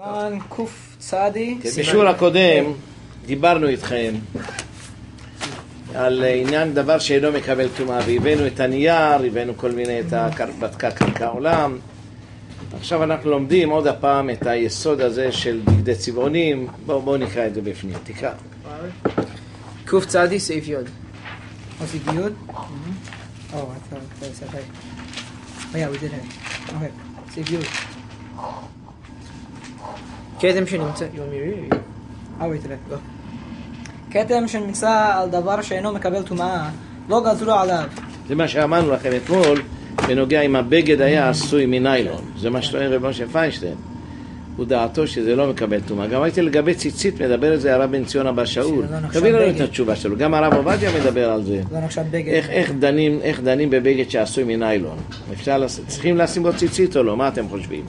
קוף צדי. בשיעור הקודם דיברנו איתכם על עניין דבר שאינו מקבל טומאה, והבאנו את הנייר, הבאנו כל מיני את בדקה קרקע עולם. עכשיו אנחנו לומדים עוד הפעם את היסוד הזה של בגדי צבעונים. בואו נקרא את זה בפנים, תקרא. קוף צדי סעיף יוד. סעיף יוד? Oh, I thought they said hey. Oh yeah, we did hey. Okay, סעיף יוד. כתם שנמצא, you want me to read it? wait today, go. כתם שנמצא על דבר שאינו מקבל טומאה, לא גזרו עליו. זה מה שאמרנו לכם אתמול, בנוגע אם הבגד היה עשוי מניילון. זה מה שטוען רב משה פיינשטיין. הוא דעתו שזה לא מקבל טומאה. גם הייתי לגבי ציצית, מדבר על זה הרב בן ציון אבא שאול. תביא לנו את התשובה שלו. גם הרב עובדיה מדבר על זה. איך דנים בבגד שעשוי מניילון? צריכים לשים בו ציצית או לא? מה אתם חושבים?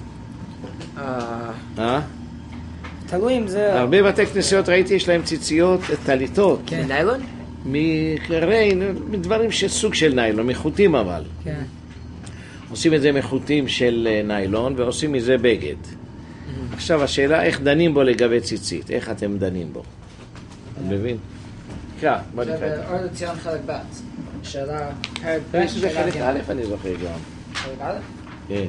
תלוי אם זה... הרבה בתי כנסיות ראיתי יש להם ציציות טליתות. מניילון? מדברים שסוג של ניילון, מחוטים אבל. כן. עושים את זה מחוטים של ניילון ועושים מזה בגד. עכשיו השאלה איך דנים בו לגבי ציצית, איך אתם דנים בו? אתה מבין? קרא, בוא נקרא את זה. אור לציון חלק ב', שאלה... זה חלק א' אני זוכר גם. חלק א'? כן.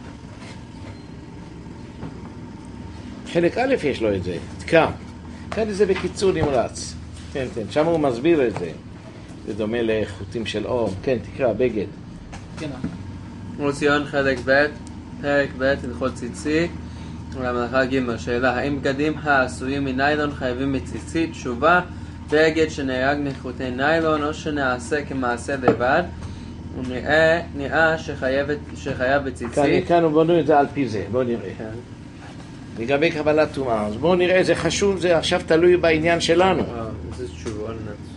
חלק א' יש לו את זה, תקרא. תקרא את זה בקיצור נמרץ. כן, שם הוא מסביר את זה. זה דומה לחוטים של אור. כן, תקרא, בגד. כן. אור לציון חלק ב', פרק ב', הלכות ציצית. למלאכה ג' שאלה, האם בגדים העשויים מניילון חייבים בציצית? תשובה, בגד שנהרג מחוטי ניילון או שנעשה כמעשה לבד, הוא נראה שחייב בציצית. כאן הוא בנו את זה על פי זה, בואו נראה. לגבי קבלת טומאה, אז בואו נראה, זה חשוב, זה עכשיו תלוי בעניין שלנו. זה תשובה,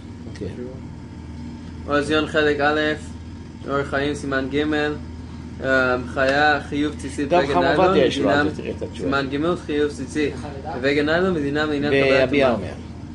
אור לציון חלק א', אור חיים סימן ג', חיה חיוב ציצית בגד ניילון, סימן ג' חיוב ציצית בגד ניילון מדינה מעניין קבלת טומאה.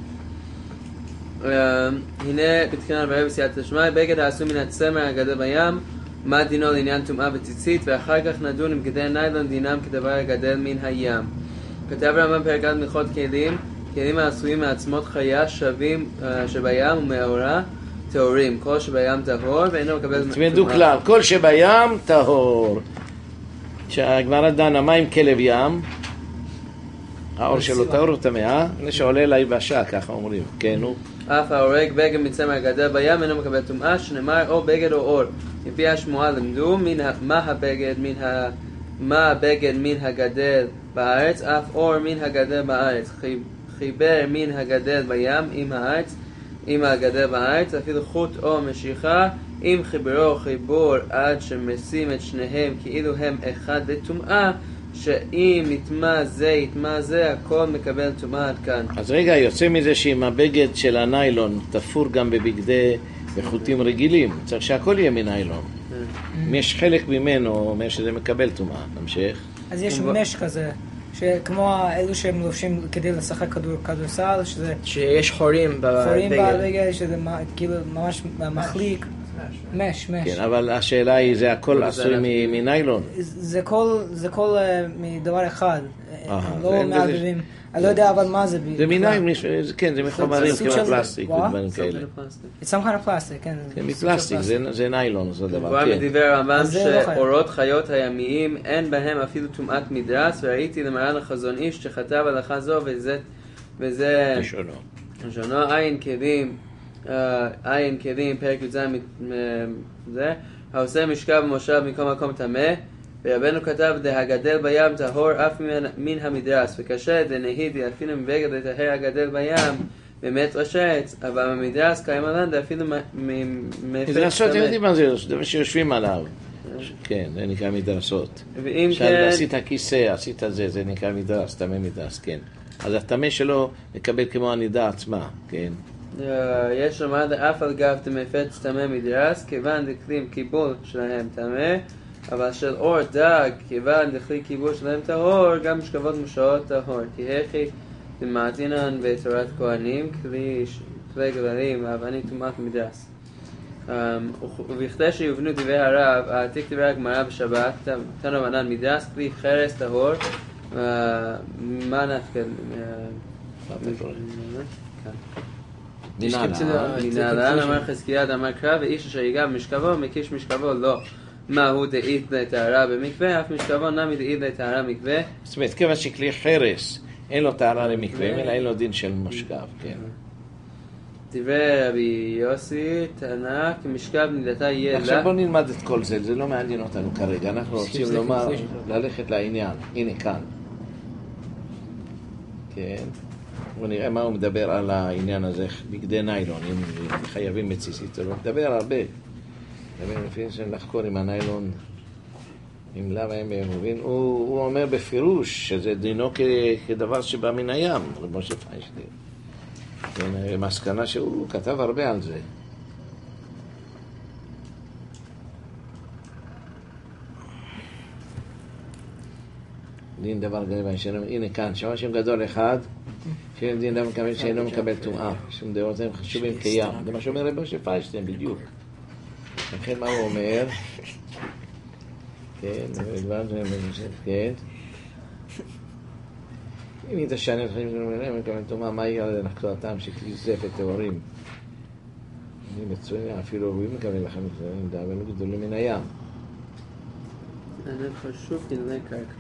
הנה בתקנה ברב בסייעתא דשמיא, בגד העשוי מן הצמר הגדל בים, מה דינו לעניין טומאה וציצית, ואחר כך נדון עם בגדי ניילון דינם כדבר הגדל מן הים. כתב רמב"ם פרק א' הלכות כלים העשויים מעצמות חיה שווים שבים ומאורה טהורים, כל שבים טהור ואינו מקבל טומאה. תלמדו כלל, כל שבים טהור. שהגמרא דנה, מה עם כלב ים? האור שלו טהור או טמא? הנה שעולה ליבשה, ככה אומרים. כן, נו. אף ההורג בגד מצמר הגדל בים אינו מקבל טומאה, שנאמר או בגד או אור. לפי השמועה למדו מה הבגד מן הגדל בארץ, אף אור מן הגדל בארץ. חיבר מן הגדל בים עם הארץ, עם הגדל בארץ, אפילו חוט או משיכה, אם חיברו חיבור עד שמשים את שניהם כאילו הם אחד לטומאה, שאם יטמא זה, הכל מקבל טומאה עד כאן. אז רגע, יוצא מזה שאם הבגד של הניילון תפור גם בבגדי בחוטים רגילים, צריך שהכל יהיה מניילון. אם יש חלק ממנו, אומר שזה מקבל טומאה. נמשיך. אז יש מש כזה, שכמו אלו שהם לובשים כדי לשחק כדורסל, שיש חורים בבגד, שזה כאילו ממש מחליק. מש. כן, אבל השאלה היא, זה הכל עשוי מניילון? זה כל מדבר אחד, לא מערבבים. אני לא יודע אבל מה זה. זה מניילון, כן, זה מחומרים כמו פלסטיק ודברים כאלה. It's some kind of plastic, כן. כן, מפלסטיק, זה ניילון, זה דבר. כבר מדבר הרמב"ם שאורות חיות הימיים אין בהם אפילו טומאת מדרס, וראיתי למרן החזון איש שכתב הלכה זו וזה שונו עין כלים פרק י"ז זה העושה משכב במושב מכל מקום טמא, ורבנו כתב הגדל בים טהור אף מן המדרס, וקשה דנהיד אפילו מבגד לטהר הגדל בים באמת רשץ, אבל המדרס קיים עליו אפילו מדרסות, אתם יודעים מה זה? זה מה שיושבים עליו. כן, זה נקרא מדרסות. עשית כיסא, עשית זה נקרא מדרס, טמא מדרס, כן. אז הטמא שלו מקבל כמו הנידה עצמה, כן. יש לומר אף על גב דמפץ טמא מדרס, כיוון דכלים קיבול שלהם טמא, אבל של אור דג, כיוון דכלי קיבול שלהם טהור, גם משכבות מושעות טהור. כי הכי דמעתינן בתורת כהנים, כלי גללים, ואבני טומאת מדרס. ובכדי שיובנו דברי הרב, העתיק דברי הגמרא בשבת, תנו רבנן מדרס, כלי חרס טהור, מה נתקל? מנהלן אמר חזקיה דאמר קרא ואיש אשר ייגע במשכבו מקיש משכבו לא מהו דאית לטהרה במקווה אף משכבו נמי דאית לטהרה מקווה. זאת אומרת כיוון שכלי חרס אין לו טהרה למקווה אלא אין לו דין של משכב. כן. דברי רבי יוסי טענה כי משכב נדלתה יהיה לה. עכשיו בוא נלמד את כל זה, זה לא מעניין אותנו כרגע, אנחנו רוצים לומר ללכת לעניין. הנה כאן. כן. בוא נראה מה הוא מדבר על העניין הזה, בגדי ניילון, אם חייבים בציצית, הוא מדבר הרבה. לפי לחקור עם הניילון, עם למה הם מבין, הוא אומר בפירוש שזה דינו כדבר שבא מן הים, רב משה פיינשטיין. כן, מסקנה שהוא כתב הרבה על זה. דין דבר גדול שאינו, הנה כאן, שמה שם גדול אחד, שאין דין דבר מקבל שאינו מקבל טומאה, שום דעות הם חשובים קים. זה מה שאומר רב משה פיינשטיין בדיוק. לכן מה הוא אומר? כן, דבר כן. אם היא תשנה את חיים שלנו מלאים, מקבל טומאה, מה יהיה על נחתואתם שכלי זפת טהורים? אני מצוין, אפילו הוא מקבל לכם את זה, אני מדבר לא גדולים מן הים. זה חשוב כדלי קרקע.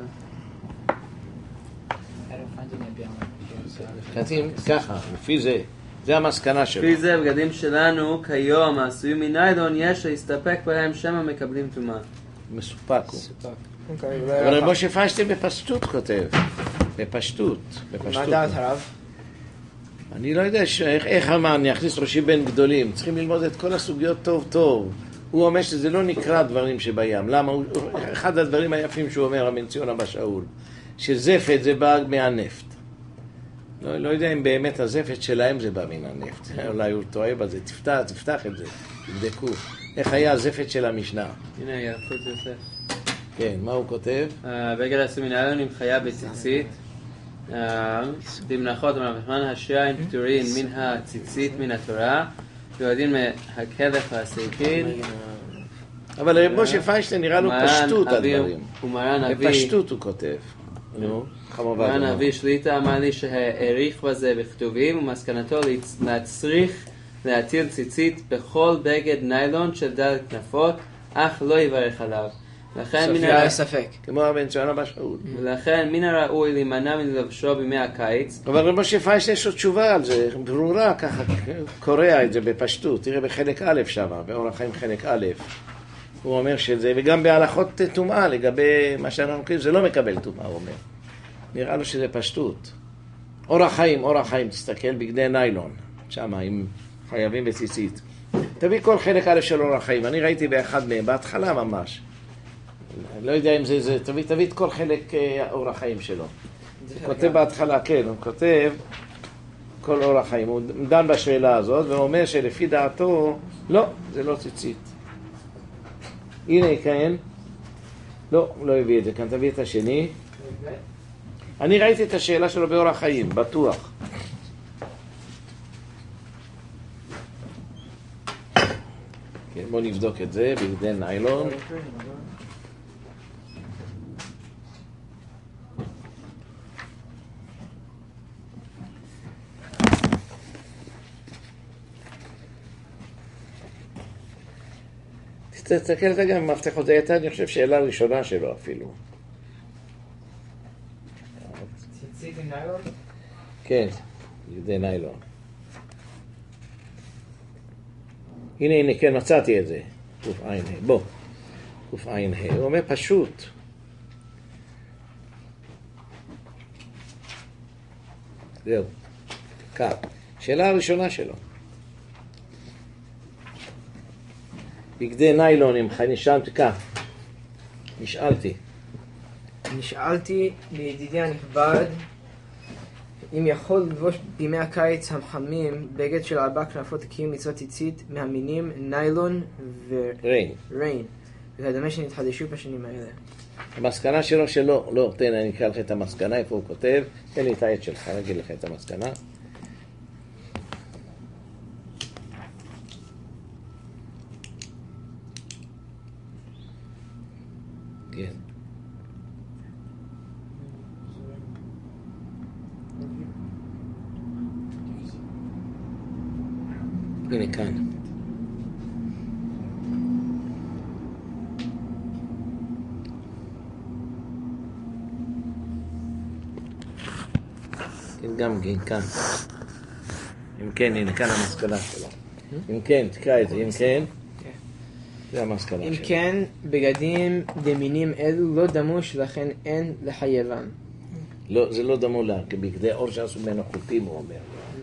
כתים ככה, לפי זה, זה המסקנה שלו. לפי זה בגדים שלנו כיום העשויים מניילון יש להסתפק בהם שמא מקבלים טומאה. מסופק הוא. אבל רב משה פיינשטיין בפשטות כותב. בפשטות. מה דעת הרב? אני לא יודע איך אני אכניס ראשי בין גדולים. צריכים ללמוד את כל הסוגיות טוב טוב. הוא אומר שזה לא נקרא דברים שבים. למה? אחד הדברים היפים שהוא אומר, רבי ציון אבא שאול, שזפת זה בא מהנפט. לא יודע אם באמת הזפת שלהם זה בא מן הנפט. אולי הוא טועה בזה. תפתח את זה. תבדקו. איך היה הזפת של המשנה? הנה, יעקות יוסף. כן, מה הוא כותב? בגד העשויים מניילון עם חיה בציצית. במנחות המרחמן השעין פטורין מן הציצית מן התורה ויועדים מהכלף והסייפין. אבל רב משה פיינשטיין נראה לו פשטות הדברים. בפשטות הוא כותב. מרן אבי שליטה אמר לי שהעריך בזה בכתובים ומסקנתו להצריך להטיל ציצית בכל בגד ניילון של ד' כנפות אך לא יברך עליו. סופיה ספק. כמו הבן ציון אבא שאול. ולכן מן הראוי להימנע מלבשו בימי הקיץ. אבל רב משה פיינשטיין יש לו תשובה על זה, ברורה, ככה קורא את זה בפשטות. תראה בחלק א' שם, באורח חיים חלק א'. הוא אומר שזה, וגם בהלכות טומאה, לגבי מה שאנחנו קוראים, זה לא מקבל טומאה, הוא אומר. נראה לו שזה פשטות. אורח חיים, תסתכל בגדי ניילון, שם, עם חייבים בציצית. תביא כל חלק א' של אורח חיים, אני ראיתי באחד מהם, בהתחלה ממש. אני לא יודע אם זה, תביא את כל חלק אורח חיים שלו. הוא כותב בהתחלה, כן, הוא כותב כל אורח חיים, הוא דן בשאלה הזאת, והוא אומר שלפי דעתו, לא, זה לא ציצית. הנה, כן. לא, הוא לא הביא את זה, כאן תביא את השני. אני ראיתי את השאלה שלו באורח חיים, בטוח. כן, בוא נבדוק את זה, בגדי ניילון. תסתכל את זה גם במפתחות, זה הייתה, אני חושב, שאלה ראשונה שלו אפילו. ציצית עם ניילון? כן, בגדי ניילון. הנה, כן, מצאתי את זה. קוף עין ה', בוא. קוף עין ה', הוא אומר פשוט. זהו, כך. שאלה הראשונה שלו. בגדי ניילון, אם נשאלתי כך. נשאלתי לידידי הנכבד אם יכול לבוש בימי הקיץ החמים בגד של 4 כנפות לקיים מצוות ציצית מהמינים ניילון וריין. וכדומה שנתחדשו בשנים האלה. המסקנה שלו שלא, לא, תן, אני אקרא לך את המסקנה, איפה הוא כותב, תן לי את העט שלך, אני אגיד לך את המסקנה. כן. הנה כאן. גם כאן. אם כן, הנה כאן המסקנה שלו. אם כן, תקרא את זה, אם כן, זה המסקנה שלו. אם כן, בגדים דמינים אלו לא דמוש, לכן אין לחייבם. לא, זה לא דמו לה, כי בגדי אור שעשו ממנו חוטים, הוא אומר.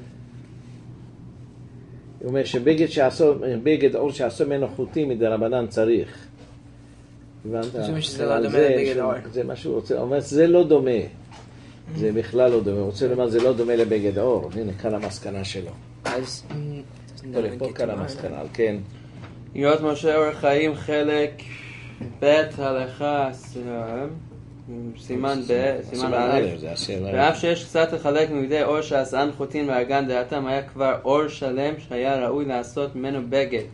הוא אומר שבגד אור שעשו ממנו חוטים, מדרבנן צריך. הבנת? זאת אומרת שזה לא דומה לבגד אור. זה מה שהוא רוצה, הוא אומר, זה לא דומה. זה בכלל לא דומה, הוא רוצה לומר, זה לא דומה לבגד אור. הנה, כאן המסקנה שלו. אז... פה כאן המסקנה, כן. היות משה אור החיים חלק ב' הלכה סימן א', ואף שיש קצת לחלק מבגדי אור שעשן חוטין והגן דעתם, היה כבר אור שלם שהיה ראוי לעשות ממנו בגד,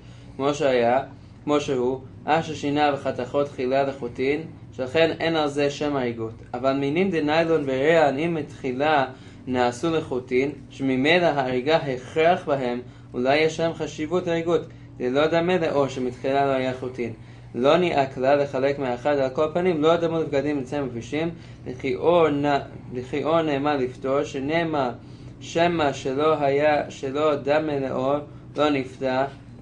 כמו שהוא, אף ששינה וחתכות חילה לחוטין, שלכן אין על זה שם הריגות. אבל מינים דניילון וריאן, אם מתחילה נעשו לחוטין, שממילא ההריגה הכרח בהם, אולי יש להם חשיבות הריגות. זה לא דמה לאור שמתחילה לא היה חוטין. לא נהיה כלל לחלק מאחד, על כל פנים לא דמו לבגדים לצם מפרישים, לכי אור נאמר לפתור, שנאמר שמה שלא דמה לאור לא נפתח,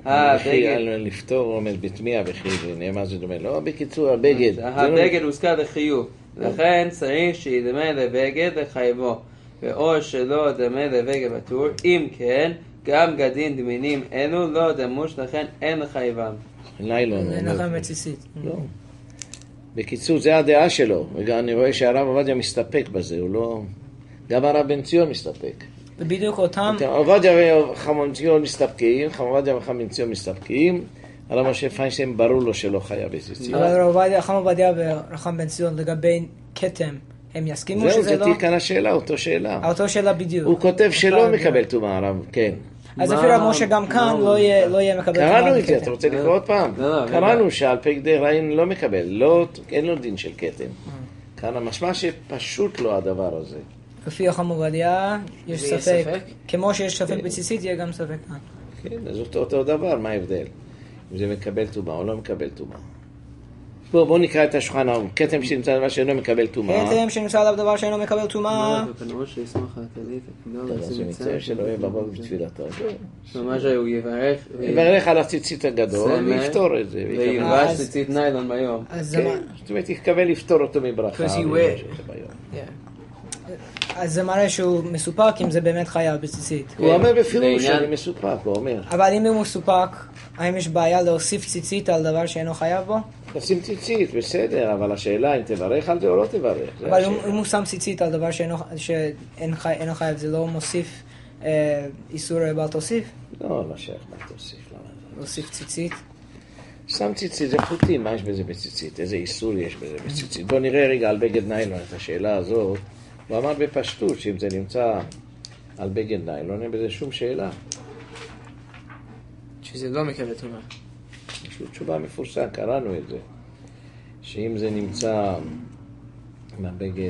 לפתור עומד בתמיע וכי נאמר זה דומה. לא, בקיצור, הבגד. הבגד הוזכר לחיוב. לכן צריך שידמה לבגד לחייבו. ואור שלא דמה לבגד בטור, אם כן, גם גדים דמינים אלו לא דמוש, לכן אין לחייבם. ניילון. אין לכם מציסית. לא. בקיצור, זה הדעה שלו. אני רואה שהרב עובדיה מסתפק בזה, הוא לא... גם הרב בן ציון מסתפק. ובדיוק אותם... עובדיה וחכם ציון מסתפקים, עובדיה וחכם ציון מסתפקים, על משה פיינשטיין ברור לו שלא חייב בציצית. אבל חכם עובדיה ורחם בן ציון לגבי כתם, הם יסכימו שזה לא? זהו, זה תהיה כאן השאלה, אותו שאלה. אותו שאלה בדיוק. הוא כותב שלא מקבל טומאה, הרב, כן. אז אפילו משה גם כאן לא יהיה מקבל טומאה. קראנו את זה, אתה רוצה לקרוא עוד פעם? קראנו שעל פי גדי ראין לא מקבל, אין לו דין של כתם. כאן המשמע שפשוט לא הדבר הזה. לפי חכם עובדיה יש ספק. כמו שיש ספק בציצית, יהיה גם ספק כאן. כן, אז אותו דבר, מה ההבדל? אם זה מקבל טומאה או לא מקבל טומאה. בואו נקרא את השולחן ערוך. כתם שנמצא דבר שאינו מקבל טומאה. כתם שנמצא עליו דבר שאינו מקבל טומאה. וכנראה שישמח על הטלית, זה מצטער שלא יהיה בבוא בתפילתו. ממש הוא יברך על הציצית הגדול ויפתור את זה. ויבש ציצית ניילון ביום. זאת אומרת, יתכוון לפתור אותו מברכה. אז זה מראה שהוא מסופק אם זה באמת חייב בציצית. הוא אומר בפירוש שאני מסופק, הוא אומר. אבל אם הוא מסופק, האם יש בעיה להוסיף ציצית על דבר שאינו חייב בו? תשים ציצית, בסדר, אבל השאלה אם תברך על זה או לא תברך. אבל אם הוא שם ציצית על דבר שאינו חייב, זה לא מוסיף איסור בל תוסיף? לא שייך בל תוסיף. להוסיף ציצית? שם ציצית, זה חוטים, מה יש בזה בציצית? איזה איסור יש בזה בציצית? בוא נראה רגע על בגד ניילון את השאלה הזאת. הוא אמר בפשטות שאם זה נמצא על בגד ניילון, אין בזה שום שאלה. שזה לא מקבל טומאה. יש לו תשובה מפורסם, קראנו את זה. שאם זה נמצא מהבגד...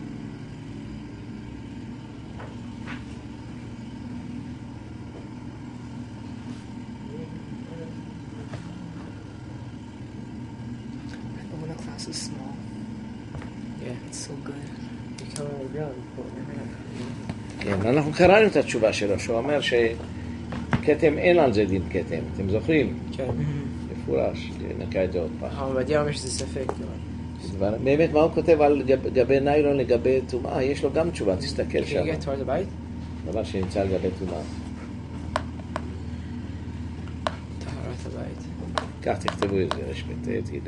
Class is small. Yeah, it's so good. כן, אנחנו קראנו את התשובה שלו, שהוא אומר שכתם אין על זה דין כתם, אתם זוכרים? כן. מפורש, נקרא את זה עוד פעם. אבל בדיוק אומר שזה ספק. באמת, מה הוא כותב על גבי ניילון לגבי טומאה? יש לו גם תשובה, תסתכל שם. שיגיע תורת הבית? דבר שנמצא על גבי טומאה. תורת הבית. כך תכתבו את זה, רשפטט, ידע.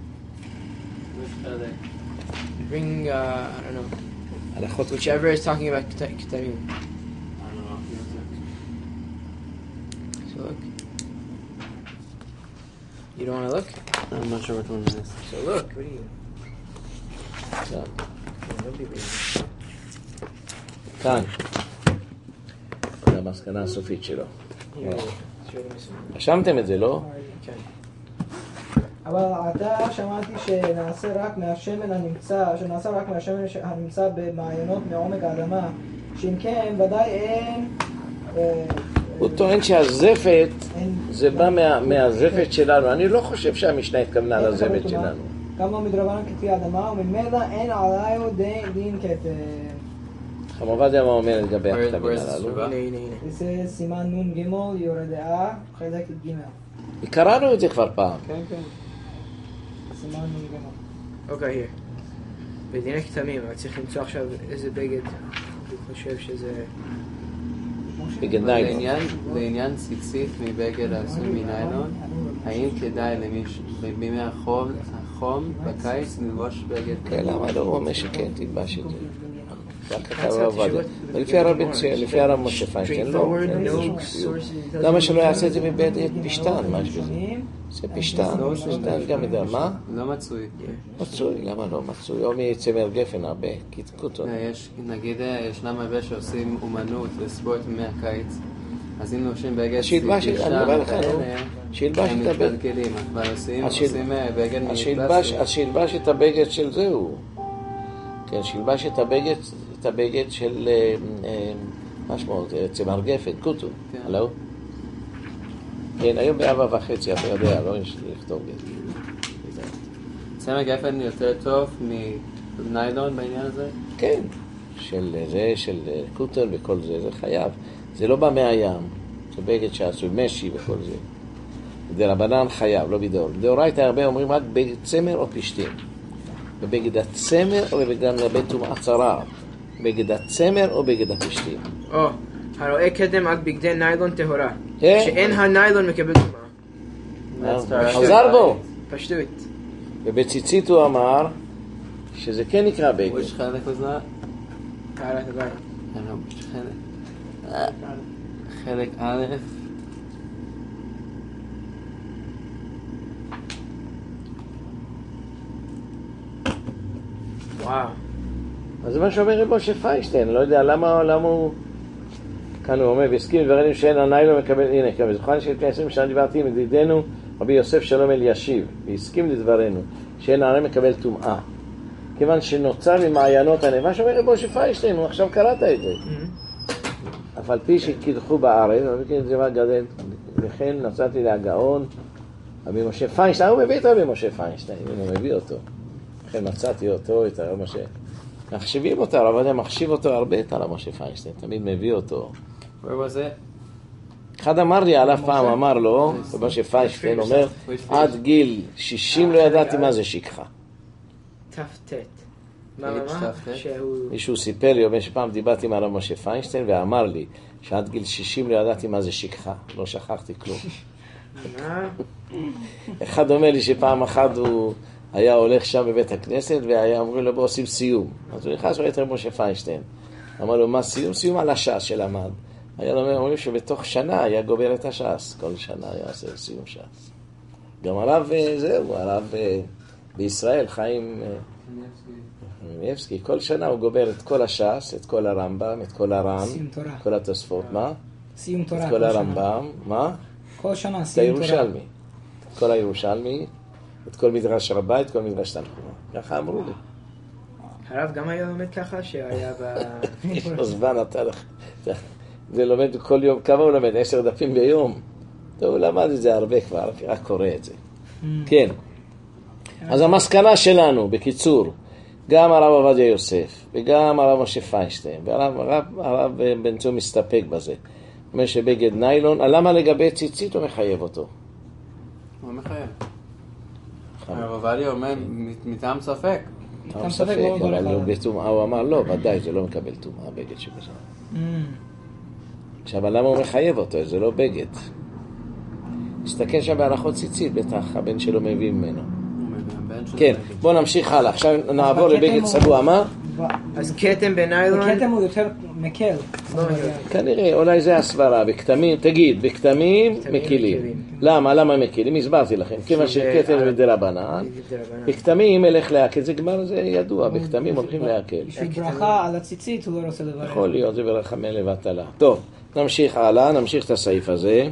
Bring, I don't know. הלכות Whichever is talking about Ketamim. So look. You don't want to look? I'm not sure which one it is. So look, what are you? כאן. זה המסקנה הסופית שלו. רשמתם את זה, לא? כן. אבל אתה שמעתי שנעשה רק מהשמן הנמצא במעיינות מעומק האדמה, שאם כן ודאי אין הוא טוען שהזפת, זה בא מהזפת שלנו. אני לא חושב שהמשנה התכוונה לזפת שלנו. גם לא מדרבנן כפי האדמה, וממילא אין עליו דין כתב. חכם עובדיה מה אומר לגבי הכתבים הללו? זה סימן נון גימול, יורדאה, חלק ג'. קראנו את זה כבר פעם. כן, כן. סימן נון גימול. אוקיי, בדיני כתמים, אבל צריך למצוא עכשיו איזה בגד. אני חושב שזה... בגד ניילון. לעניין ציצית מבגד העשוי מניילון, האם כדאי בימי החום בקיץ ללבוש בגד? כן, למה לא? הוא אומר שכן, תלבש את זה. לפי הרב משה פיינשטיין, לא. למה שלא יעשה את זה מבגד פשטן? מה יש בזה? זה פשטן, פשטן גם יודע. מה? לא מצוי. מצוי, למה לא מצוי? או מצמר גפן הרבה, קוטון. נגיד ישנם הרבה שעושים אומנות וספורט מימי הקיץ, אז אם לובשים בגד ציצית שילבש הם מתקלקלים, אבל עושים בגד מפלסטיק. אז שילבש את הבגד של זהו. כן, שילבש את הבגד של משמעות, צמר גפן, קוטון. הלו? כן, היום ב4:30, אתה יודע, לא יש לכתוב גפן. צמר גפן יותר טוב מניילון בעניין הזה? כן, של קוטון וכל זה, זה חייב. זה לא בא מהים, זה בגד שעשוי משי וכל זה. דרבנן חייב, לא בדאורייתא. בדאורייתא הרבה אומרים רק בגד צמר או פשטים. בבגד הצמר או בבגד טומאה צרעת. בגד הצמר או בגד הפשטים. הרואה קדם על בגדי ניילון טהורה. שאין הניילון מקבל טומאה. חזר בו. פשטות. ובציצית הוא אמר שזה כן נקרא בגד. ויש חלק לזה? קהלת הבית. חלק א' וואו. אז זה מה שאומר רב משה פיינשטיין, לא יודע למה הוא... כאן הוא אומר, והסכים דברנו שאין הניילון מקבל, הנה, כאן בזכרן שלפני 20 שנה דיברתי עם ידידנו רבי יוסף שלום אלישיב, והסכים לדברנו שאין הניילון מקבל טומאה, כיוון שנוצר ממעיינות הנבלה, שאומר רב משה פיינשטיין, הוא עכשיו קראת את זה. אף על פי שקידחו בארץ, אבל כן זה מה גדל, וכן נצאתי להגאון, רבי משה פיינשטיין, הוא מביא את רבי משה פיינשטיין, הוא מביא אותו. לכן מצאתי אותו, את הרב משה. מחשיבים אותו, הרב עובדיה מחשיב אותו הרבה, את הרב משה פיינשטיין, תמיד מביא אותו. Where was it? אחד אמר לי עליו פעם, אמר לו, רב משה פיינשטיין אומר, עד גיל 60 לא ידעתי מה זה שכחה. ת"ט. מה? מישהו סיפר לי, אומר שפעם דיברתי עם הרב משה פיינשטיין, ואמר לי שעד גיל 60 לא ידעתי מה זה שכחה. לא שכחתי כלום. אחד אומר לי שפעם אחת הוא היה הולך שם בבית הכנסת, והיה אמרו לו בוא עושים סיום. אז הוא נכנס וראית רב משה פיינשטיין. אמר לו מה סיום? סיום על הש"ס שלמד. היה לו אומרים שבתוך שנה היה גובר את הש"ס. כל שנה היה עושה סיום ש"ס. גם הרב זהו, הרב בישראל, חיים קניבסקי, כל שנה הוא גובר את כל הש"ס, את כל הרמב"ם, את כל הר"ן, את כל התוספות, מה? סיום תורה. את כל הרמב"ם, מה? כל שנה את סיום תורה. הירושלמי. את כל הירושלמי, את כל מדרש רבה, את כל מדרש תנחומא. ככה אמרו לי. הרב גם היה לומד ככה שהיה יש לו זמן, זה לומד כל יום, כמה הוא לומד? 10 דפים ביום. טוב, הוא למד את זה הרבה כבר, רק קורא את זה. כן. אז המסקנה שלנו, בקיצור, גם הרב עובדיה יוסף, וגם הרב משה פיינשטיין, והרב בן צור מסתפק בזה. אומר שבגד ניילון, למה לגבי ציצית הוא מחייב אותו? הוא מחייב. הרב עובדיה אומר, מטעם ספק. מטעם ספק, אבל לא בטומאה, הוא אמר לא, ודאי, זה לא מקבל טומאה, בגד שבזה. עכשיו, למה הוא מחייב אותו? זה לא בגד. מסתכל שם בהלכות ציצית, בטח הבן שלו מביא ממנו. כן, בוא נמשיך הלאה. עכשיו נעבור לבגד צבוע, מה? אז כתם בניילון... הכתם הוא יותר מקל. כנראה, אולי זה הסברה. בכתמים, תגיד, בכתמים מקילים. למה? למה מקילים? הסברתי לכם. כיוון שכתם בדרבנן, בכתמים הלך להקל. זה גמר, זה ידוע. בכתמים הולכים להקל. בשביל ברכה על הציצית הוא לא רוצה לברך. יכול להיות, זה ברכה מלבטלה. טוב, נמשיך הלאה, נמשיך את הסעיף הזה.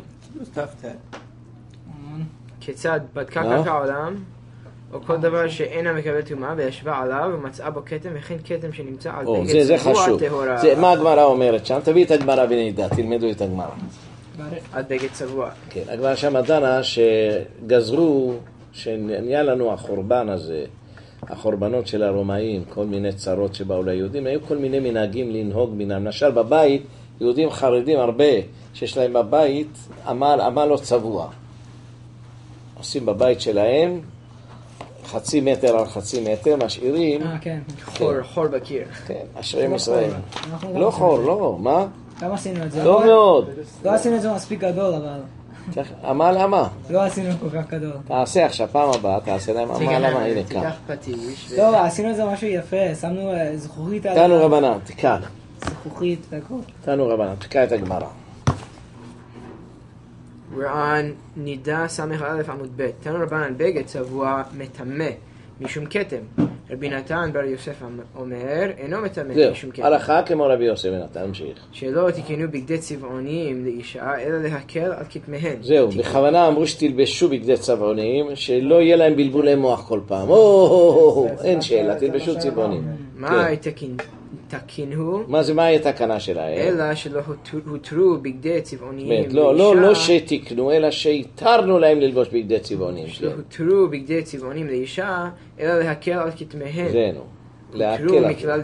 כיצד בדקה כך העולם, או כל דבר שאינה מקבל טומאה, וישבה עליו ומצאה בו כתם, וכן כתם שנמצא על בגד זה צבוע חשוב. טהורה. מה הגמרא אומרת שם? תביא את הגמרא בנידה, תלמדו את הגמרא. על בגד צבוע. כן, הגמרא שם דנה שגזרו, שנהיה לנו החורבן הזה, החורבנות של הרומאים, כל מיני צרות שבאו ליהודים, היו כל מיני מנהגים לנהוג בינם. למשל בבית, יהודים חרדים הרבה, שיש להם בבית עמל לא צבוע. עושים בבית שלהם, 0.5 מטר על 0.5 מטר, משאירים... כן. חור בקיר. כן, אשרים ישראל. לא חור, לא, מה? גם עשינו את זה. טוב מאוד. לא עשינו את זה מספיק גדול, אבל... עמל אמה. לא עשינו כל כך גדול. תעשה עכשיו, פעם הבאה, תעשה להם עמל אמה, הנה כאן. תיקח פטיש. לא, עשינו את זה משהו יפה, שמנו זכוכית על... תנו רבנן, תיקן. זכוכית והכל. תנו רבנן, תקע את הגמרא. We're on נידה ס"א עמוד ב'. תנו רבנן בגד צבוע מטמא משום כתם. רבי נתן בר יוסף אומר, אינו מטמא משום זהו, כתם. הלכה כמו רבי יוסף בן נתן, המשיך. שלא תקנו בגדי צבעוניים לאישה, אלא להקל על כתמיהן. זהו, בכוונה אמרו שתלבשו בגדי צבעוניים, שלא יהיה להם בלבולי מוח כל פעם. אין שאלה, תלבשו צבעונים. מה תקינו? מה היה התקנה שלהם? אלא שלא הותרו בגדי צבעוניים לא שתקנו, אלא שהתרנו להם ללבוש בגדי צבעוניים. שלא הותרו בגדי צבעונים לאישה, אלא להקל על כתמיהן. זהו, להקל הותרו על מכלל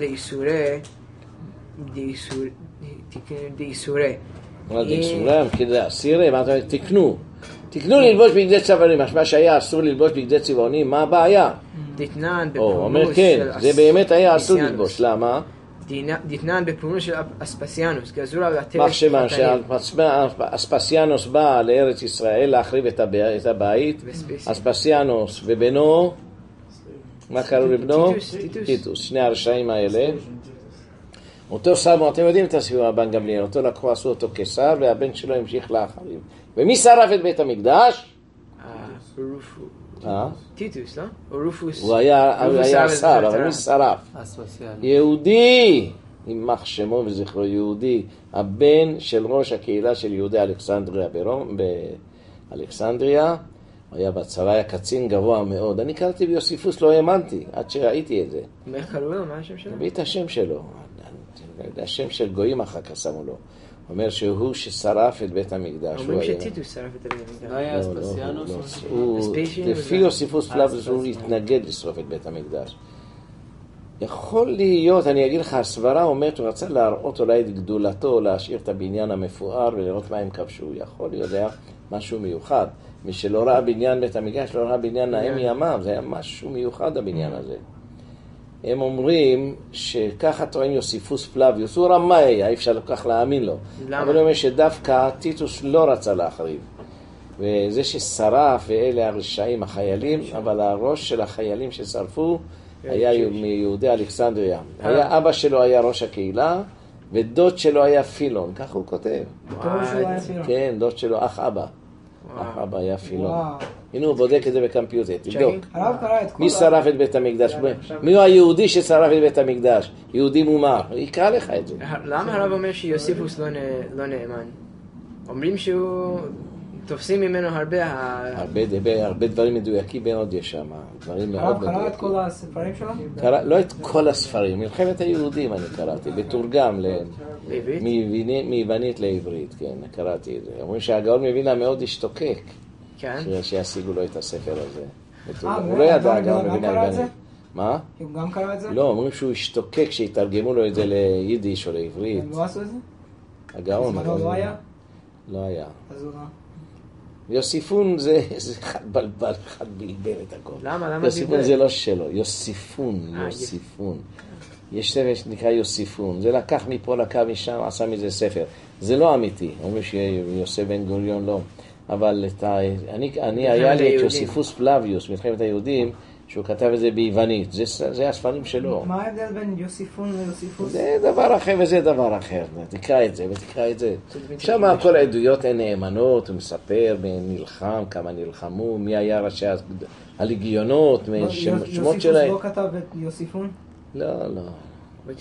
דאיסורי. מה דאיסורי? כדי אסירי, מה אתה אומר? תקנו ללבוש בגדי צבעונים, משמע שהיה אסור ללבוש בגדי צבעונים, מה הבעיה? דתנן אומר בפולמוס כן, של זה באמת היה אסור ללבוש, למה? דתנן בפולמוס של אספסיאנוס, גזרו על הטבע מחשבה שאספסיאנוס בא לארץ ישראל להחריב את הבית, אספסיאנוס ובנו, מה קראו לבנו? טיטוס, שני הרשעים האלה. אותו שמו, אתם יודעים את הסיפור הבן גמליאל, אותו לקחו, עשו אותו קיסר והבן שלו המשיך להחריב. ומי שרף את בית המקדש? טיטוס, לא? או רופוס? הוא היה שר, אבל מי שרף? יהודי, יימח שמו וזכרו, יהודי, הבן של ראש הקהילה של יהודי אלכסנדריה באלכסנדריה, הוא היה בצבא, היה קצין גבוה מאוד. אני קראתי ביוסיפוס, לא האמנתי, עד שראיתי את זה. איך קראו לו? מה השם שלו? את השם שלו. השם של גויים אחר כך שמו לו. הוא אומר שהוא ששרף את בית המקדש. אומרים שטיטוס שרף את בית המקדש. לא היה אספסיאנוס? לפי יוסיפוס פלביוס הוא התנגד לשרוף את בית המקדש. יכול להיות, אני אגיד לך, הסברה אומרת, הוא רצה להראות אולי את גדולתו, להשאיר את הבניין המפואר ולראות מה הם כבשו. יכול להיות, זה היה משהו מיוחד. מי שלא ראה בניין בית המקדש, לא ראה בניין נאה מימיו, זה היה משהו מיוחד הבניין הזה. הם אומרים שככה טוען יוסיפוס פלביוס, הוא רמאי היה, אי אפשר כל כך להאמין לו. למה? אבל הוא אומר שדווקא טיטוס לא רצה להחריב. וזה ששרף ואלה הרשעים החיילים, אבל הראש של החיילים ששרפו היה מיהודי אלכסנדריה. היה אבא שלו היה ראש הקהילה, ודוד שלו היה פילון, ככה הוא כותב. כן, דוד שלו אח אבא. אח אבא היה פילון. הנה הוא בודק את זה בקמפיוטר, תבדוק. מי שרף את בית המקדש? מי הוא היהודי ששרף את בית המקדש? יהודי מומר, יקרא לך את זה. למה הרב אומר שיוסיפוס לא נאמן? אומרים שהוא... תופסים ממנו הרבה דברים מדויקים מאוד יש שם. הרב קרא את כל הספרים שלו? לא את כל הספרים, מלחמת היהודים אני קראתי, בתורגם מיוונית לעברית, כן, קראתי את זה. אומרים שהגאון מווילנה מאוד השתוקק, שישיגו לו את הספר הזה. הוא לא ידע הגאון מווילנה יוונית. מה? הוא גם קרא את זה? לא, אומרים שהוא השתוקק, שיתרגמו לו את זה ליידיש או לעברית. הם לא עשו את זה? הגאון. לא היה? לא היה. אז הוא לא. יוסיפון זה אחד בלבל, אחד בלבל את הכל. למה? יוסיפון זה לא שלו, יוסיפון. יש ספר שנקרא יוסיפון, זה לקח מפה, לקח משם, עשה מזה ספר. זה לא אמיתי, אומרים שיוסף בן גוריון לא. אבל אני היה לי את יוסיפוס פלביוס, מלחמת היהודים, שהוא כתב את זה ביוונית, זה הספרים שלו. מה ההבדל בין יוסיפון ליוסיפוס? זה דבר אחר וזה דבר אחר, תקרא את זה ותקרא את זה. שם כל העדויות הן נאמנות, הוא מספר נלחם, כמה נלחמו, מי היה ראשי הלגיונות, שמות שלהם. יוסיפוס לא כתב את יוסיפון? לא. מה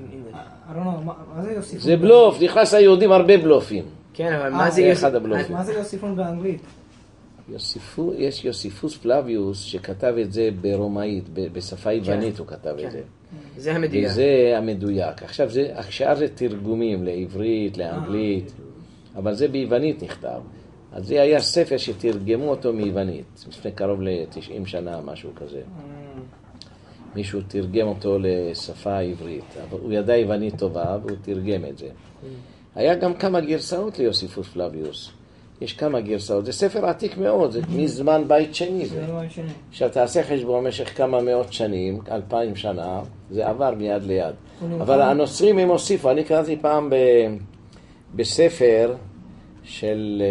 זה יוסיפון? זה בלוף, נכנס ליהודים הרבה בלופים. כן, אבל מה זה יוסיפון באנגלית? יש יוסיפוס פלביוס שכתב את זה ברומאית, בשפה יוונית הוא כתב את זה. זה המדויק. וזה המדויק. עכשיו זה תרגומים לעברית, לאנגלית. אבל זה ביוונית נכתב. אז זה היה ספר שתרגמו אותו מיוונית, לפני קרוב ל-90 שנה, משהו כזה. מישהו תרגם אותו לשפה העברית, אבל הוא ידע יוונית טובה והוא תרגם את זה. היה גם כמה גרסאות ליוסיפוס פלביוס. יש כמה גרסאות, זה ספר עתיק מאוד, זה מזמן בית שני זה. עכשיו תעשה חשבון במשך כמה מאות שנים, 2000 שנה, זה עבר מיד ליד. אבל הנוצרים הם הוסיפו, אני קראתי פעם בספר של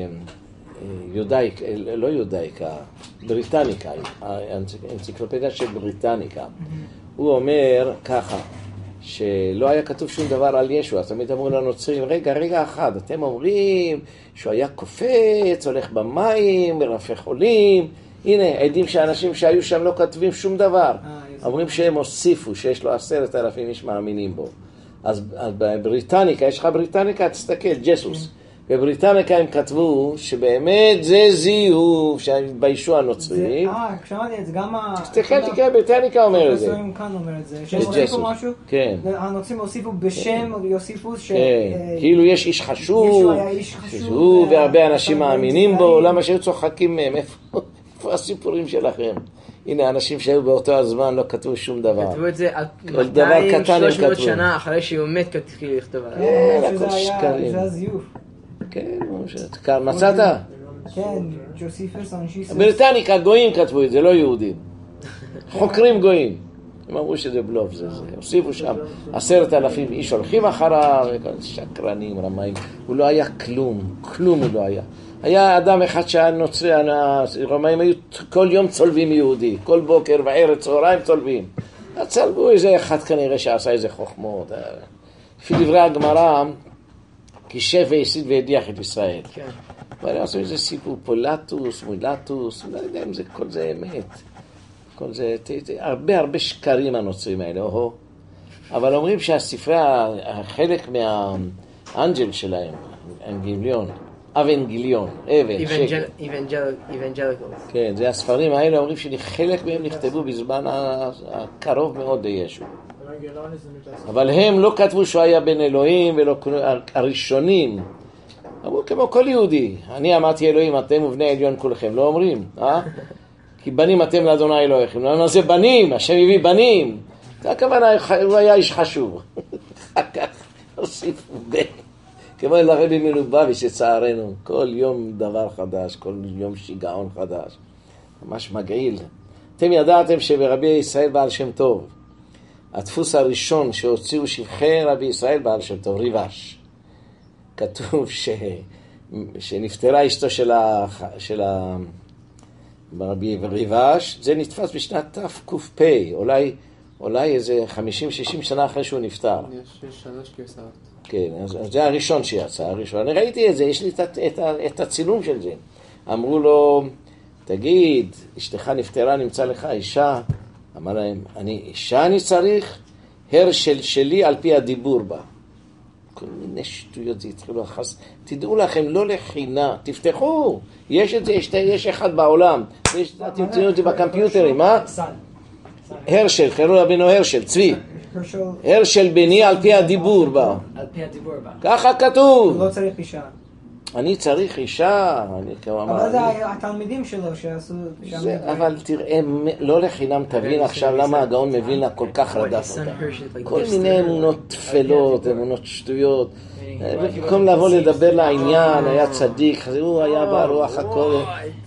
לא יודאיקה, בריטניקה, האנציקלופדיה של בריטניקה. הוא אומר ככה, שלא היה כתוב שום דבר על ישו, אז תמיד אמרו לנוצרים, רגע אחד, אתם אומרים שהוא היה קופץ, הולך במים, מרפא חולים, הנה, עדים שאנשים שהיו שם לא כתבים שום דבר. אומרים שהם הוסיפו, שיש לו 10,000 איש מאמינים בו. אז בבריטניקה, יש לך בריטניקה, תסתכל, ג'סוס. בבריטניקה הם כתבו שבאמת זה זיוף שהתביישו הנוצרים. כשאמרתי את זה, גם תסתכל, בריטניקה אומר את זה. הפרופסורים כאן אומר את זה. שהם הוסיפו משהו, כן. הנוצרים הוסיפו בשם יוסיפוס, כאילו יש איש חשוב, ישו היה איש חשוב, והרבה אנשים מאמינים בו, למה שהיו צוחקים מהם? איפה הסיפורים שלכם? הנה, אנשים שהיו באותו הזמן לא כתבו שום דבר. כתבו את זה כל דבר קטן הם 200-300 כתבו. שנה אחרי שהוא מת כתחיל לכתוב עליו. הכל שקרים. זה הזיוף. כן, מצאת? כן, ג'וסיפוס אנשיסוס. בריטניקה, גויים כתבו את זה, לא יהודים. חוקרים גויים. הם אמרו שזה בלוף, זה. הוסיפו שם 10,000 איש הולכים אחריו, שקרנים, רמאים. הוא לא היה כלום הוא לא היה. היה אדם אחד שהיה נוצרי, הרומאים היו כל יום צולבים יהודי, כל בוקר וערב צהריים צולבים. צלבו איזה אחד כנראה שעשה איזה חוכמות. לפי דברי הגמרא, כישף והסית והדיח את ישראל. כן. אבל עשו איזה סיפור, פולטוס, מולטוס, לא יודע אם זה כל זה אמת. כל זה, הרבה שקרים הנוצרים האלה, אבל אומרים שהספרי, חלק מהאנג'ל שלהם, אבנגיליון, Evangelicals. כן, זה הספרים האלה, אומרים שחלק מהם נכתבו בזמן הקרוב מאוד לישו. אבל הם לא כתבו שהוא היה בן אלוהים, ולא הראשונים. אמרו כמו כל יהודי, אני אמרתי אלוהים, אתם ובני עליון כולכם, לא אומרים, כי בנים אתם לאדוני אלוהיכם. לא נעשה בנים, השם הביא בנים. זה הכוונה, הוא היה איש חשוב. אחר כך הוסיפו בן. כמו לרבי מלובביץ' שצערנו, כל יום דבר חדש, כל יום שיגעון חדש. ממש מגעיל. אתם ידעתם שברבי ישראל בעל שם טוב, הדפוס הראשון שהוציאו שבחי רבי ישראל בעל שם טוב, ריבש. כתוב שנפטרה אשתו של רבי ריבש, זה נתפס בשנת תק"פ, אולי איזה 50-60 שנה אחרי שהוא נפטר. יש 3 גרסאות. כן, אז זה הראשון שיצא, הראשון. אני ראיתי את זה, יש לי את הצילום של זה. אמרו לו, תגיד, אשתך נפטרה, נמצא לך אישה. אמר להם, אישה אני צריך, הרשל שלי על פי הדיבור בה. כל מיני שטויות זה התחילו לחס. תדעו לכם, לא לחינה, תפתחו. יש את זה, יש אחד בעולם. תמצאו את זה בקמפיוטרים, מה? הרשל, קראו לבינו הרשל, צבי. הרשל בני על פי הדיבור בה. על פי הדיבור בה. ככה כתוב. הוא לא צריך אישה. אני צריך אישה. אבל זה התלמידים שלו שעשו... אבל תראה, לא לחינם תבין עכשיו למה הגאון מווילנה כל כך רדף אותה. כל מיני אמונות תפלות, אמונות שטויות. במקום לבוא לדבר לעניין, היה צדיק, הוא היה ברוח הכל.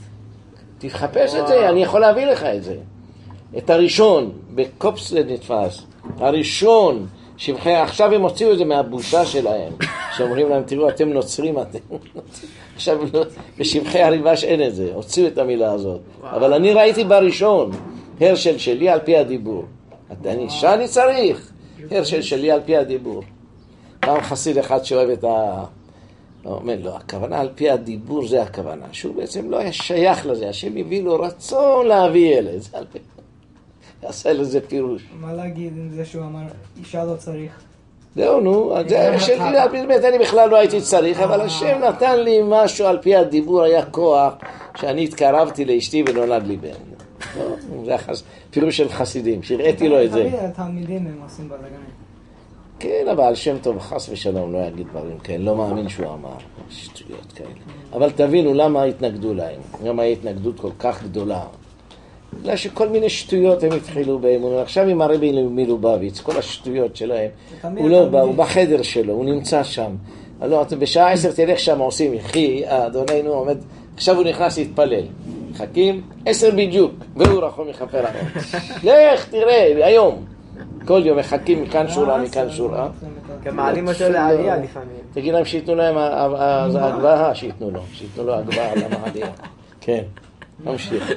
תחפש את זה, אני יכול להביא לך את זה. את הראשון, בקופסלד נתפס, הראשון, שבחי, עכשיו הם הוציאו את זה מהבושה שלהם, שאומרים להם, תראו, אתם נוצרים, אתם עכשיו, בשבחי הריבש אין את זה, הוציאו את המילה הזאת. אבל אני ראיתי בראשון, הרשל שלי על פי הדיבור. שאני צריך, הרשל שלי על פי הדיבור. פעם חסיד אחד שאוהב את הוא אומר, לא, הכוונה על פי הדיבור זה הכוונה, שהוא בעצם לא היה שייך לזה, השם הביא לו רצון להביא ילד, זה על פי... עשה לזה פירוש. מה להגיד עם זה שהוא אמר, אישה לא צריך? זהו, נו, אני בכלל לא הייתי צריך, אבל השם נתן לי משהו על פי הדיבור, היה כוח שאני התקרבתי לאשתי ונולד לי בן. זה פירוש של חסידים, שהראיתי לו את זה. התלמידים הם עושים בלגנים. כן, אבל שם טוב חס ושלום לא יגיד דברים כאלה, לא מאמין שהוא אמר שטויות כאלה. אבל תבינו למה התנגדו להם, למה ההתנגדות כל כך גדולה. בגלל שכל מיני שטויות הם התחילו באמונה. עכשיו עם הרבי מלובביץ', כל השטויות שלהם, הוא לא בא, הוא בחדר שלו, הוא נמצא שם. לא, בשעה 10 תלך שם, עושים, יחי, אדוננו עומד, עכשיו הוא נכנס להתפלל. חכים, 10 בדיוק, והוא רחום מכפר עליו. לך, תראה, היום. כל יום מחכים מכאן שורה, מכאן שורה. גם מעלים אותו לעלייה לפעמים. תגיד להם שיתנו להם הגבהה, שיתנו לו הגבהה על המעלייה. כן, נמשיך.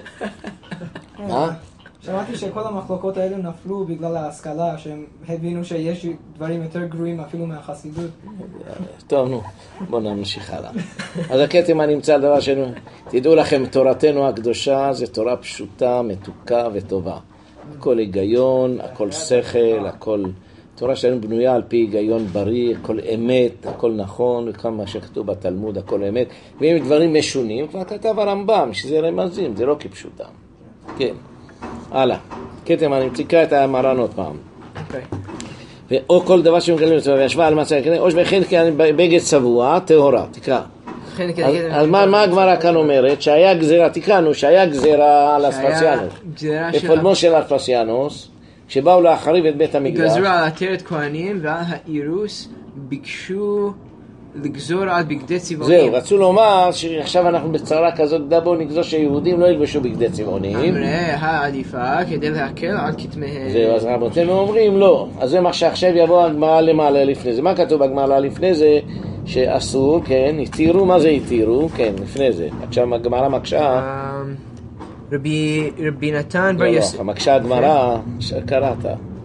שמעתי שכל המחלוקות האלו נפלו בגלל ההשכלה, שהם הבינו שיש דברים יותר גרועים אפילו מהחסידות. טוב, נו, בואו נמשיך הלאה. אז הכתם הנמצא על דבר שלנו, תדעו לכם, תורתנו הקדושה זה תורה פשוטה, מתוקה וטובה. הכל היגיון, הכל שכל, הכל... תורה שלנו בנויה על פי היגיון בריא, הכל אמת, הכל נכון, וכל מה שכתוב בתלמוד, הכל אמת. ואם דברים משונים, כבר כתב הרמב"ם, שזה רמזים, זה לא כפשוטם. כן. הלאה. כתם, אני מציקה את המרן עוד פעם. או כל דבר שמקבלים לצבא, וישבה על מצב, או שבכן בגד צבוע, טהורה, תקרא. אז מה הגמרא כאן אומרת? שהיה גזירה, תקראנו, שהיה גזירה על אספסיאנוס. בפולמו של אספסיאנוס, כשבאו להחריב את בית המקדש. גזרו על עטרת כהנים ועל האירוס, ביקשו לגזור על בגדי צבעונים. זהו, רצו לומר שעכשיו אנחנו בצרה כזאת דבו נגזור שיהודים לא ילבשו בגדי צבעונים. אמרה העדיפה כדי להקל על כתמיהם. זהו, אז רבותינו אומרים לא. אז זה מה שעכשיו יבוא הגמרא למעלה לפני זה. מה כתוב בגמרא לפני זה? שאסור, כן, התירו, מה זה התירו? כן, לפני זה. עכשיו הגמרא מקשה. רבי נתן בר יוסף. לא, מקשה הגמרא שקראת.